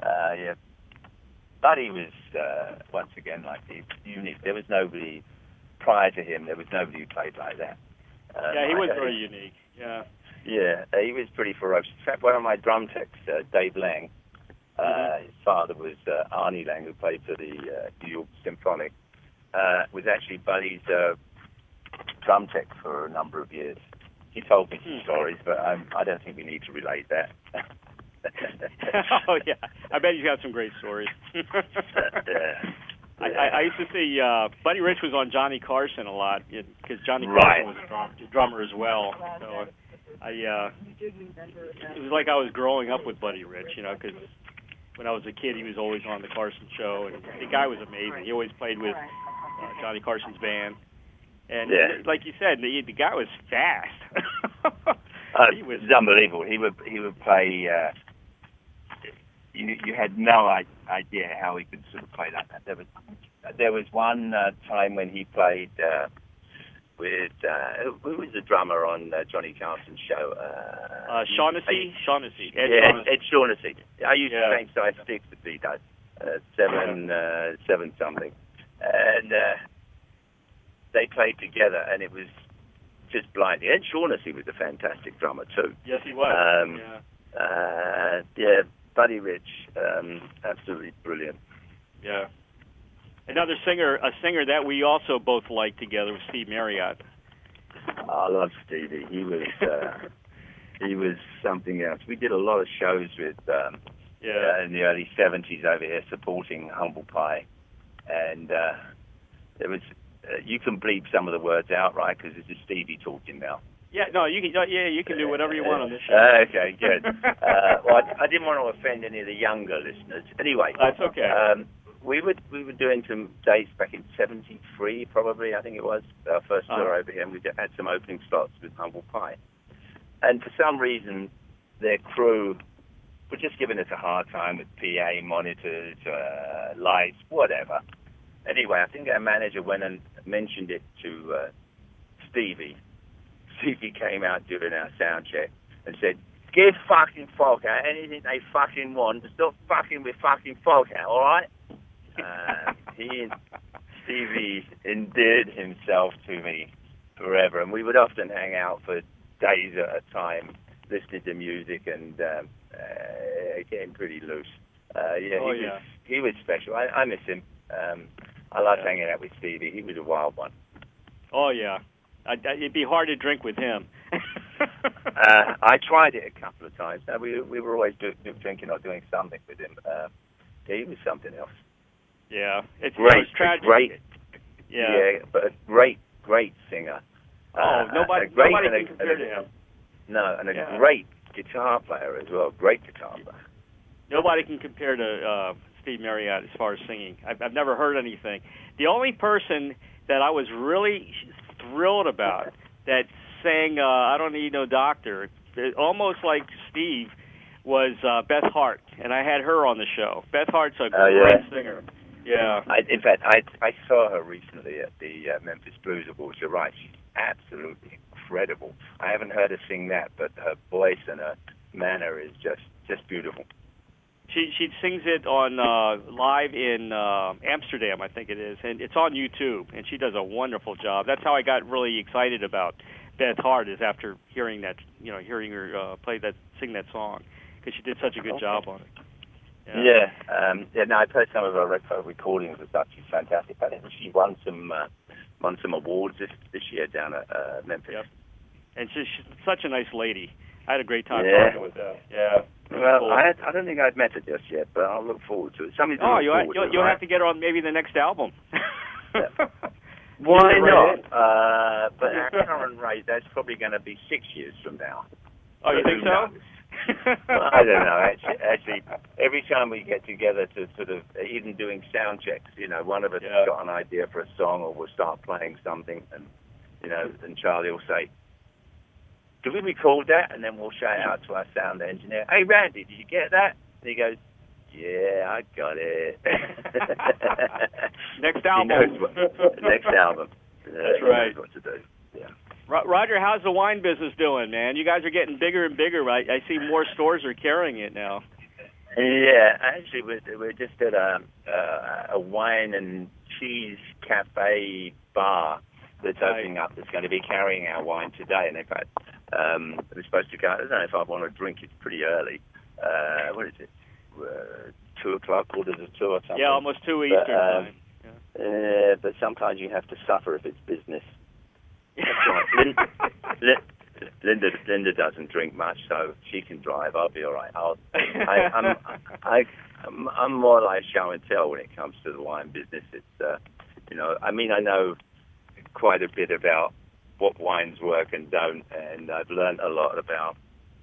Buddy was once again unique. There was nobody prior to him. There was nobody who played like that. He was very unique. Yeah. Yeah, he was pretty ferocious. In fact, one of my drum techs, Dave Lang, his father was Arnie Lang, who played for the New York Symphonic, was actually Buddy's drum tech for a number of years. He told me some stories, but I don't think we need to relate that. Oh, yeah. I bet you got some great stories. I used to see Buddy Rich was on Johnny Carson a lot because Johnny Carson was a drummer as well. So it was like I was growing up with Buddy Rich, because when I was a kid, he was always on the Carson show, and the guy was amazing. He always played with Johnny Carson's band, and like you said, the guy was fast. He was unbelievable. He would play. You had no idea how he could sort of play like that. There was one time when he played with who was the drummer on Johnny Carson's show? Shaughnessy. Ed Shaughnessy. I use the same size sticks that he does, 7 something, and they played together, and it was just blinding. Ed Shaughnessy was a fantastic drummer too. Yes, he was. Buddy Rich, absolutely brilliant. Yeah. Another singer that we also both liked together was Steve Marriott. I love Stevie. He was something else. We did a lot of shows with in the early 70s over here supporting Humble Pie, and there was you can bleep some of the words out, right? Because this is Stevie talking now. Yeah, no, you can. Yeah, you can do whatever you want on this show. Okay, good. Well, I didn't want to offend any of the younger listeners. Anyway, that's okay. We were doing some dates back in '73, probably. I think it was our first tour over here, and we had some opening slots with Humble Pie. And for some reason, their crew were just giving us a hard time with PA monitors, lights, whatever. Anyway, I think our manager went and mentioned it to Stevie. Stevie came out during our sound check and said, "Give fucking Foghat anything they fucking want. Stop fucking with fucking Foghat, all right?" Stevie endeared himself to me forever, and we would often hang out for days at a time, listening to music and getting pretty loose. He was special. I miss him. I loved hanging out with Stevie. He was a wild one. Oh, yeah. It'd be hard to drink with him. I tried it a couple of times. We were always drinking or doing something with him. He was something else. Yeah, it's tragic. Great. Yeah, but a great singer. Nobody can compare to him. No, and a great guitar player as well. Great guitar player. Nobody can compare to Steve Marriott as far as singing. I've never heard anything. The only person that I was really thrilled about that sang "I Don't Need No Doctor," almost like Steve, was Beth Hart, and I had her on the show. Beth Hart's a great singer. Yeah. In fact, I saw her recently at the Memphis Blues Awards. You're right; she's absolutely incredible. I haven't heard her sing that, but her voice and her manner is just beautiful. She sings it on live in Amsterdam, I think it is, and it's on YouTube, and she does a wonderful job. That's how I got really excited about Beth Hart, is after hearing that, hearing her sing that song, because she did such a good job on it. No, I've heard some of her recordings and stuff. She's fantastic. I think she won some awards this year down at Memphis. Yep. And she's such a nice lady. I had a great time talking with her. Yeah. Well, I I don't think I've met her just yet, but I'll look forward to it. Something to Oh, look forward to, you'll right? have to get her on maybe the next album. Why Yeah, not? right. But our current rate, that's probably going to be 6 years from now. Oh, you think Who so? knows? Well, I don't know. Actually, every time we get together to sort of, even doing sound checks, one of us has got an idea for a song, or we'll start playing something, and and Charlie will say, "Do we record that?" And then we'll shout out to our sound engineer, "Hey, Randy, did you get that?" And he goes, "Yeah, I got it." Next album. Next album. That's he right. knows what to do. Yeah. Roger, how's the wine business doing, man? You guys are getting bigger and bigger. I see more stores are carrying it now. Yeah, actually, we're just at a wine and cheese cafe bar that's opening up. That's going to be carrying our wine today. And in fact, we're supposed to go. I don't know if I want to drink. It's pretty early. What is it? 2 o'clock, 1:45 or something. Yeah, almost 2 Eastern time. Yeah. But sometimes you have to suffer if it's business. That's right. Linda doesn't drink much, so she can drive. I'll be all right. I'm more like show and tell when it comes to the wine business. It's I know quite a bit about what wines work and don't, and I've learned a lot about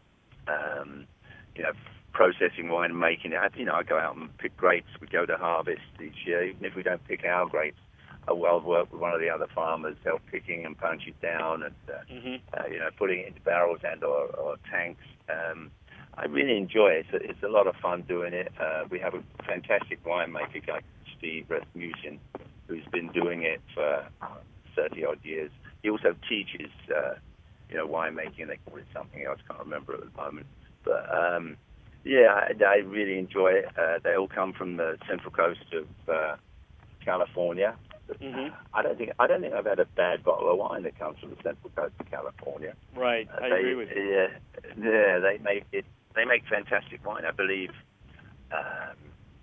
processing wine and making it. I go out and pick grapes. We go to harvest each year, even if we don't pick our grapes. I work with one of the other farmers, help picking and punch it down, and putting it into barrels and or tanks. I really enjoy it. It's a lot of fun doing it. We have a fantastic winemaker guy, Steve Rasmussen, who's been doing it for 30 odd years. He also teaches winemaking. They call it something else. Can't remember at the moment. But I really enjoy it. They all come from the central coast of California. Mm-hmm. I don't think I've had a bad bottle of wine that comes from the central coast of California. Right, I agree with you. Yeah, they make fantastic wine. I believe a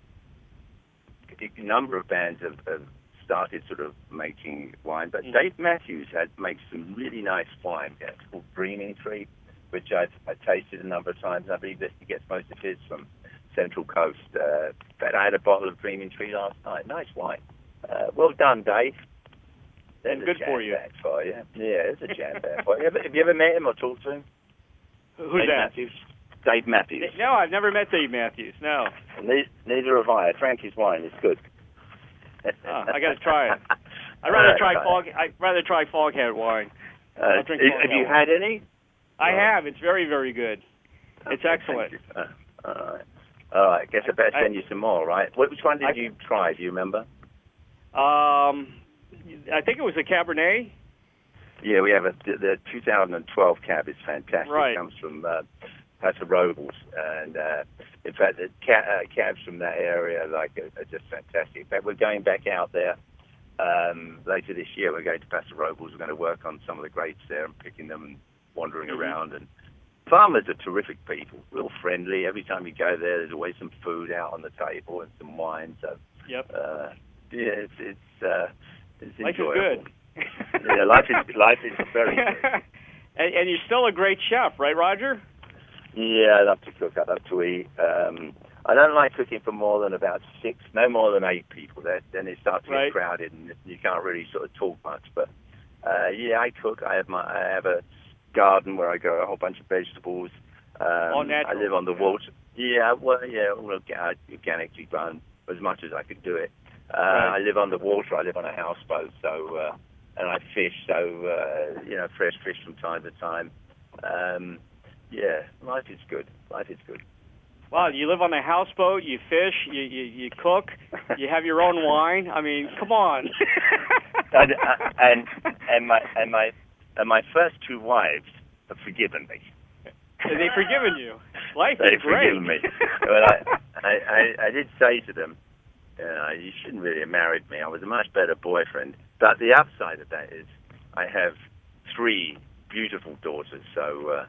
number of bands have started sort of making wine, but Dave Matthews makes some really nice wine. It's called Dreaming Tree, which I've tasted a number of times. I believe that he gets most of his from Central Coast. But I had a bottle of Dreaming Tree last night. Nice wine. Well done, Dave. There's good for you. For you. Yeah, there's a jam band for you. Have you ever met him or talked to him? Who's Dave that? Matthews. Dave Matthews. No, I've never met Dave Matthews. No. Neither have I. Frankie's wine is good. I got to try it. I'd rather try Foghat wine. I'll drink Foghat have you wine. had any? I have. It's very, very good. It's excellent. All right. I guess I better send you some more, right? Which one did you try? Do you remember? I think it was a Cabernet. Yeah, we have the 2012 cab is fantastic. Right. It comes from Paso Robles, and in fact, the cabs from that area are just fantastic. In fact, we're going back out there later this year. We're going to Paso Robles. We're going to work on some of the grapes there and picking them and wandering around. And farmers are terrific people, real friendly. Every time you go there, there's always some food out on the table and some wine. So yep. It's life enjoyable. is good. Yeah, life is very good. And you're still a great chef, right, Roger? Yeah, I love to cook. I love to eat. I don't like cooking for more than about 6, no more than 8 people. Then it starts to get crowded, and you can't really sort of talk much. But I cook. I have a garden where I grow a whole bunch of vegetables. All natural. I live on the water. Yeah, all organically grown as much as I could do it. I live on the water. I live on a houseboat, so and I fish. So fresh fish from time to time. Life is good. Life is good. Wow, you live on a houseboat. You fish. You cook. You have your own wine. I mean, come on. and my first 2 wives have forgiven me. They've forgiven you. Life They've is great. forgiven me. But I did say to them, you shouldn't really have married me. I was a much better boyfriend. But the upside of that is I have 3 beautiful daughters, so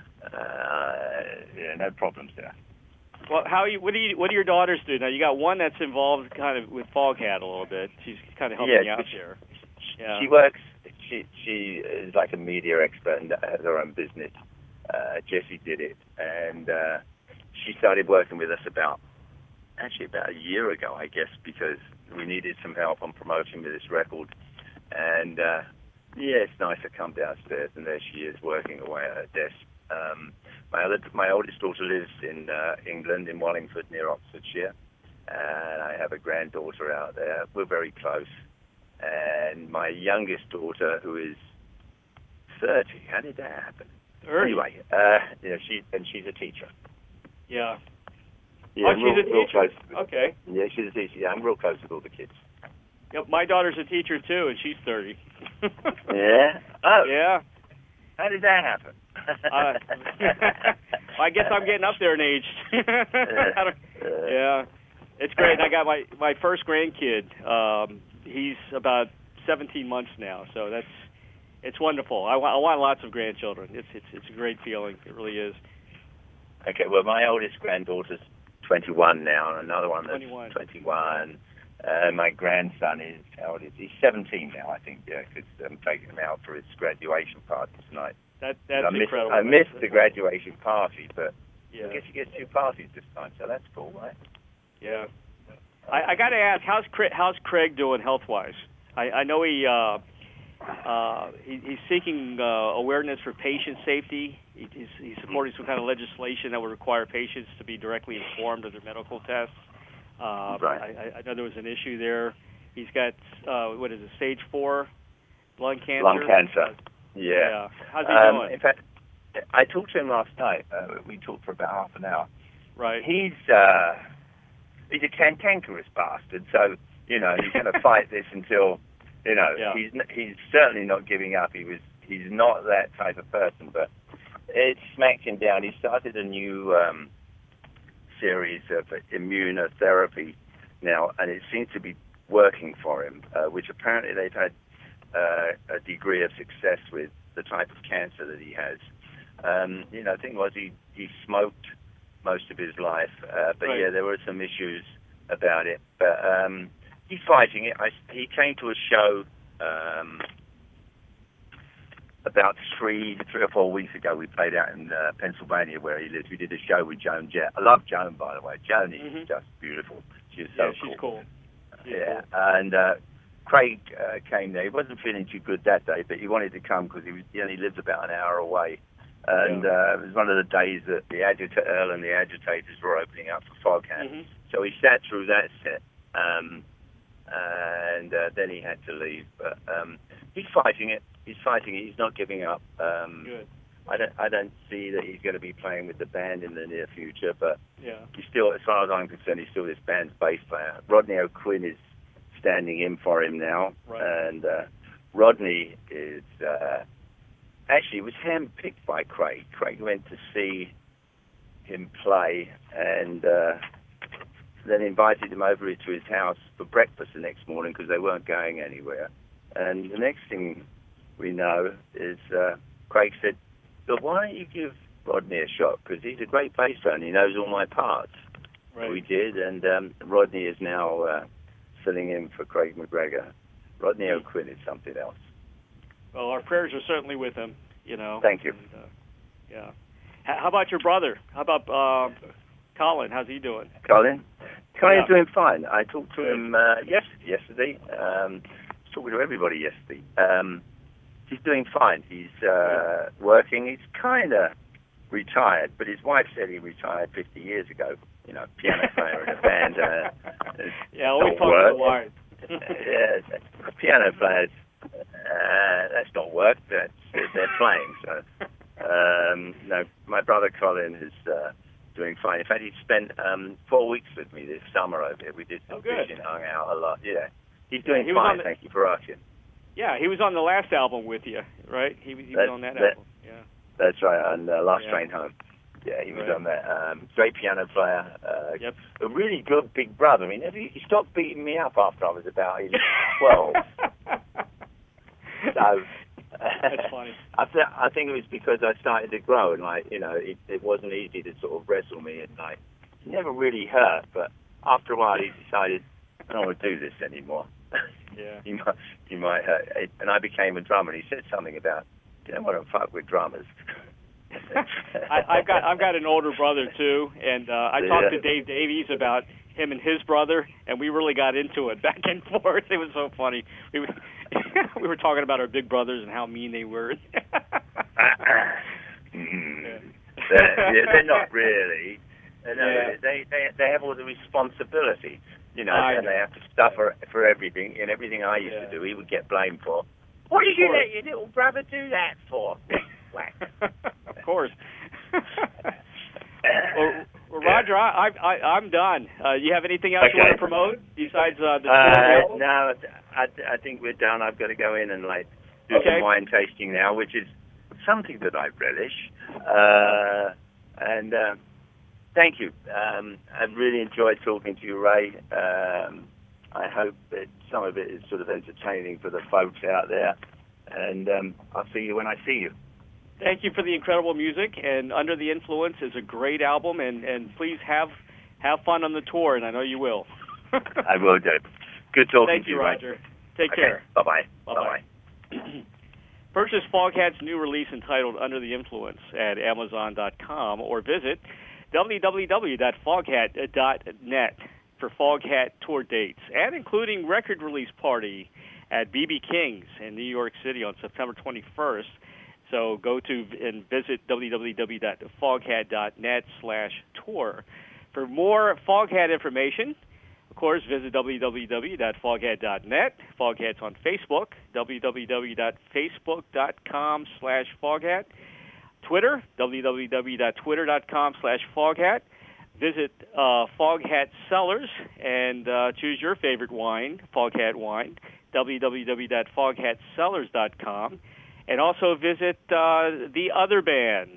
no problems there. Well, what do your daughters do now? You got one that's involved kind of with Foghat a little bit. She's kind of helping you out there. Yeah. She works. She is like a media expert and has her own business. Jessie did it, and she started working with us about a year ago, I guess, because we needed some help on promoting this record. And it's nice to come downstairs, and there she is working away at her desk. My oldest daughter lives in England, in Wallingford, near Oxfordshire, and I have a granddaughter out there. We're very close. And my youngest daughter, who is 30. How did that happen? 30. Anyway, she's a teacher. Yeah. Yeah, she's a teacher. Real close. Okay. Yeah, she's a teacher. Yeah, I'm real close with all the kids. Yep, my daughter's a teacher too, and she's 30. Yeah. Oh. Yeah. How did that happen? I guess I'm getting up there in age. Yeah. It's great. And I got my first grandkid. He's about 17 months now, so it's wonderful. I want lots of grandchildren. It's a great feeling. It really is. Okay. Well, my oldest granddaughter's 21 now, and another one that's 21. My grandson is, how old is he? He's 17 now, I think, yeah, because I'm taking him out for his graduation party tonight. That's incredible. I missed the graduation party, but yeah. I guess you get 2 parties this time, so that's cool, right? Yeah. I got to ask, how's Craig doing health-wise? I know he's seeking awareness for patient safety. He's supporting some kind of legislation that would require patients to be directly informed of their medical tests. Right. I know there was an issue there. He's got, stage 4 lung cancer? Lung cancer, yeah. How's he doing? In fact, I talked to him last night. We talked for about half an hour. Right. He's a cantankerous bastard, so, he's going to fight this until, he's certainly not giving up. He's not that type of person, but it smacked him down. He started a new series of immunotherapy now, and it seems to be working for him, which apparently they've had a degree of success with the type of cancer that he has. The thing was he smoked most of his life, but right. Yeah, there were some issues about it. But he's fighting it. He came to a show about 3 or 4 weeks ago. We played out in Pennsylvania where he lives. We did a show with Joan Jett. I love Joan, by the way. Joan is just beautiful. She's so cool. She's cool. Cool. And Craig came there. He wasn't feeling too good that day, but he wanted to come because he only lived about an hour away. And it was one of the days that the Earl and the Agitators were opening up for Foghat. Mm-hmm. So he sat through that set, and then he had to leave. But he's fighting it. He's not giving up. Good. I don't see that he's going to be playing with the band in the near future, but he's still, as far as I'm concerned, he's still this band's bass player. Rodney O'Quinn is standing in for him now, right. And Rodney is actually was handpicked by Craig. Craig went to see him play, and then invited him over to his house for breakfast the next morning because they weren't going anywhere. And the next thing we know is Craig said, "Look, why don't you give Rodney a shot? Because he's a great bass player and he knows all my parts." Right. We did, and Rodney is now filling in for Craig McGregor. Rodney O'Quinn is something else. Well, our prayers are certainly with him, Thank you. And, how about your brother? How about Colin? How's he doing? Colin's doing fine. I talked to him yesterday. I was talking to everybody yesterday. He's doing fine. He's working. He's kind of retired, but his wife said he retired 50 years ago. Piano player in a band. Always talking to the wife. Piano players. That's not work. They're playing. So, no, my brother Colin is doing fine. In fact, he spent 4 weeks with me this summer over here. We did some fishing, hung out a lot. Yeah, he's doing fine. Thank you for asking. Yeah, he was on the last album with you, right? He was on that album. Yeah, that's right. On Last Train Home. Yeah, he was on that. Great piano player. A really good big brother. I mean, he stopped beating me up after I was about 12. So that's funny. I think it was because I started to grow, and it wasn't easy to sort of wrestle me, and it never really hurt. But after a while, he decided I don't want to do this anymore. Yeah, you might hurt. And I became a drummer. And he said something about, "You don't want to fuck with drummers." I've got an older brother too, and I talked to Dave Davies about him and his brother, and we really got into it back and forth. It was so funny. We were talking about our big brothers and how mean they were. They're not really. They have all the responsibility, and they have to suffer for everything. And everything I used to do, he would get blamed for. What did you let your little brother do that for? Of course. Well, Roger, I'm done. You have anything else you want to promote besides the album? No, I think we're done. I've got to go in and do some wine tasting now, which is something that I relish. And thank you. I've really enjoyed talking to you, Ray. I hope that some of it is sort of entertaining for the folks out there. And I'll see you when I see you. Thank you for the incredible music. And Under the Influence is a great album. And please have fun on the tour, and I know you will. I will do. Good talking to you, Roger. Take care. Bye-bye. Bye-bye. Purchase Foghat's new release entitled Under the Influence at Amazon.com or visit www.foghat.net for Foghat tour dates, and including record release party at BB King's in New York City on September 21st. So go to and visit www.foghat.net/tour. For more Foghat information, of course, visit www.foghat.net. Foghat's on Facebook, www.facebook.com/Foghat. Twitter, www.twitter.com/Foghat. Visit Foghat Cellars and choose your favorite wine, Foghat wine, www.foghatcellars.com. And also visit the other band,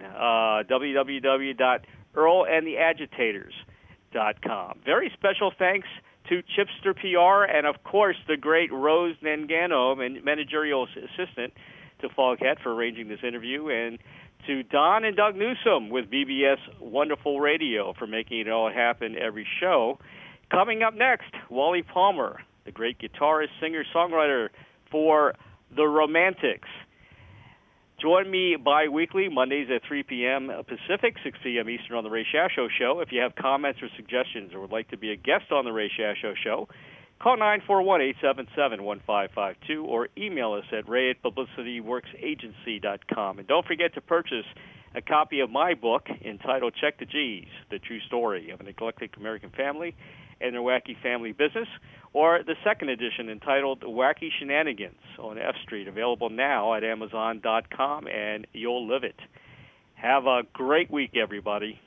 www.earlandtheagitators.com. Very special thanks to Chipster PR and, of course, the great Rose Nangano, managerial assistant to Foghat, for arranging this interview, and to Don and Doug Newsom with BBS Wonderful Radio for making it all happen every show. Coming up next, Wally Palmer, the great guitarist, singer, songwriter for The Romantics. Join me bi-weekly, Mondays at 3 p.m. Pacific, 6 p.m. Eastern on The Ray Shasho Show. If you have comments or suggestions or would like to be a guest on The Ray Shasho Show, call 941-877-1552 or email us at ray@publicityworksagency.com. And don't forget to purchase a copy of my book entitled Check the G's, The True Story of an Eclectic American Family and Their Wacky Family Business, or the second edition entitled Wacky Shenanigans on F Street, available now at Amazon.com, and you'll live it. Have a great week, everybody.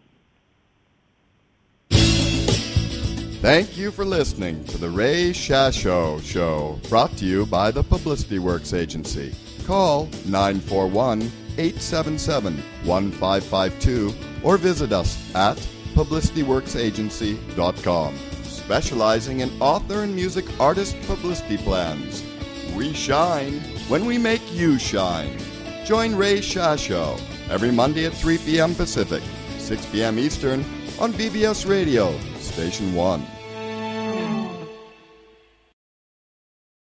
Thank you for listening to the Ray Shasho Show, brought to you by the Publicity Works Agency. Call 941-877-1552 or visit us at publicityworksagency.com, specializing in author and music artist publicity plans. We shine when we make you shine. Join Ray Shasho every Monday at 3 p.m. Pacific, 6 p.m. Eastern on BBS Radio, Station 1.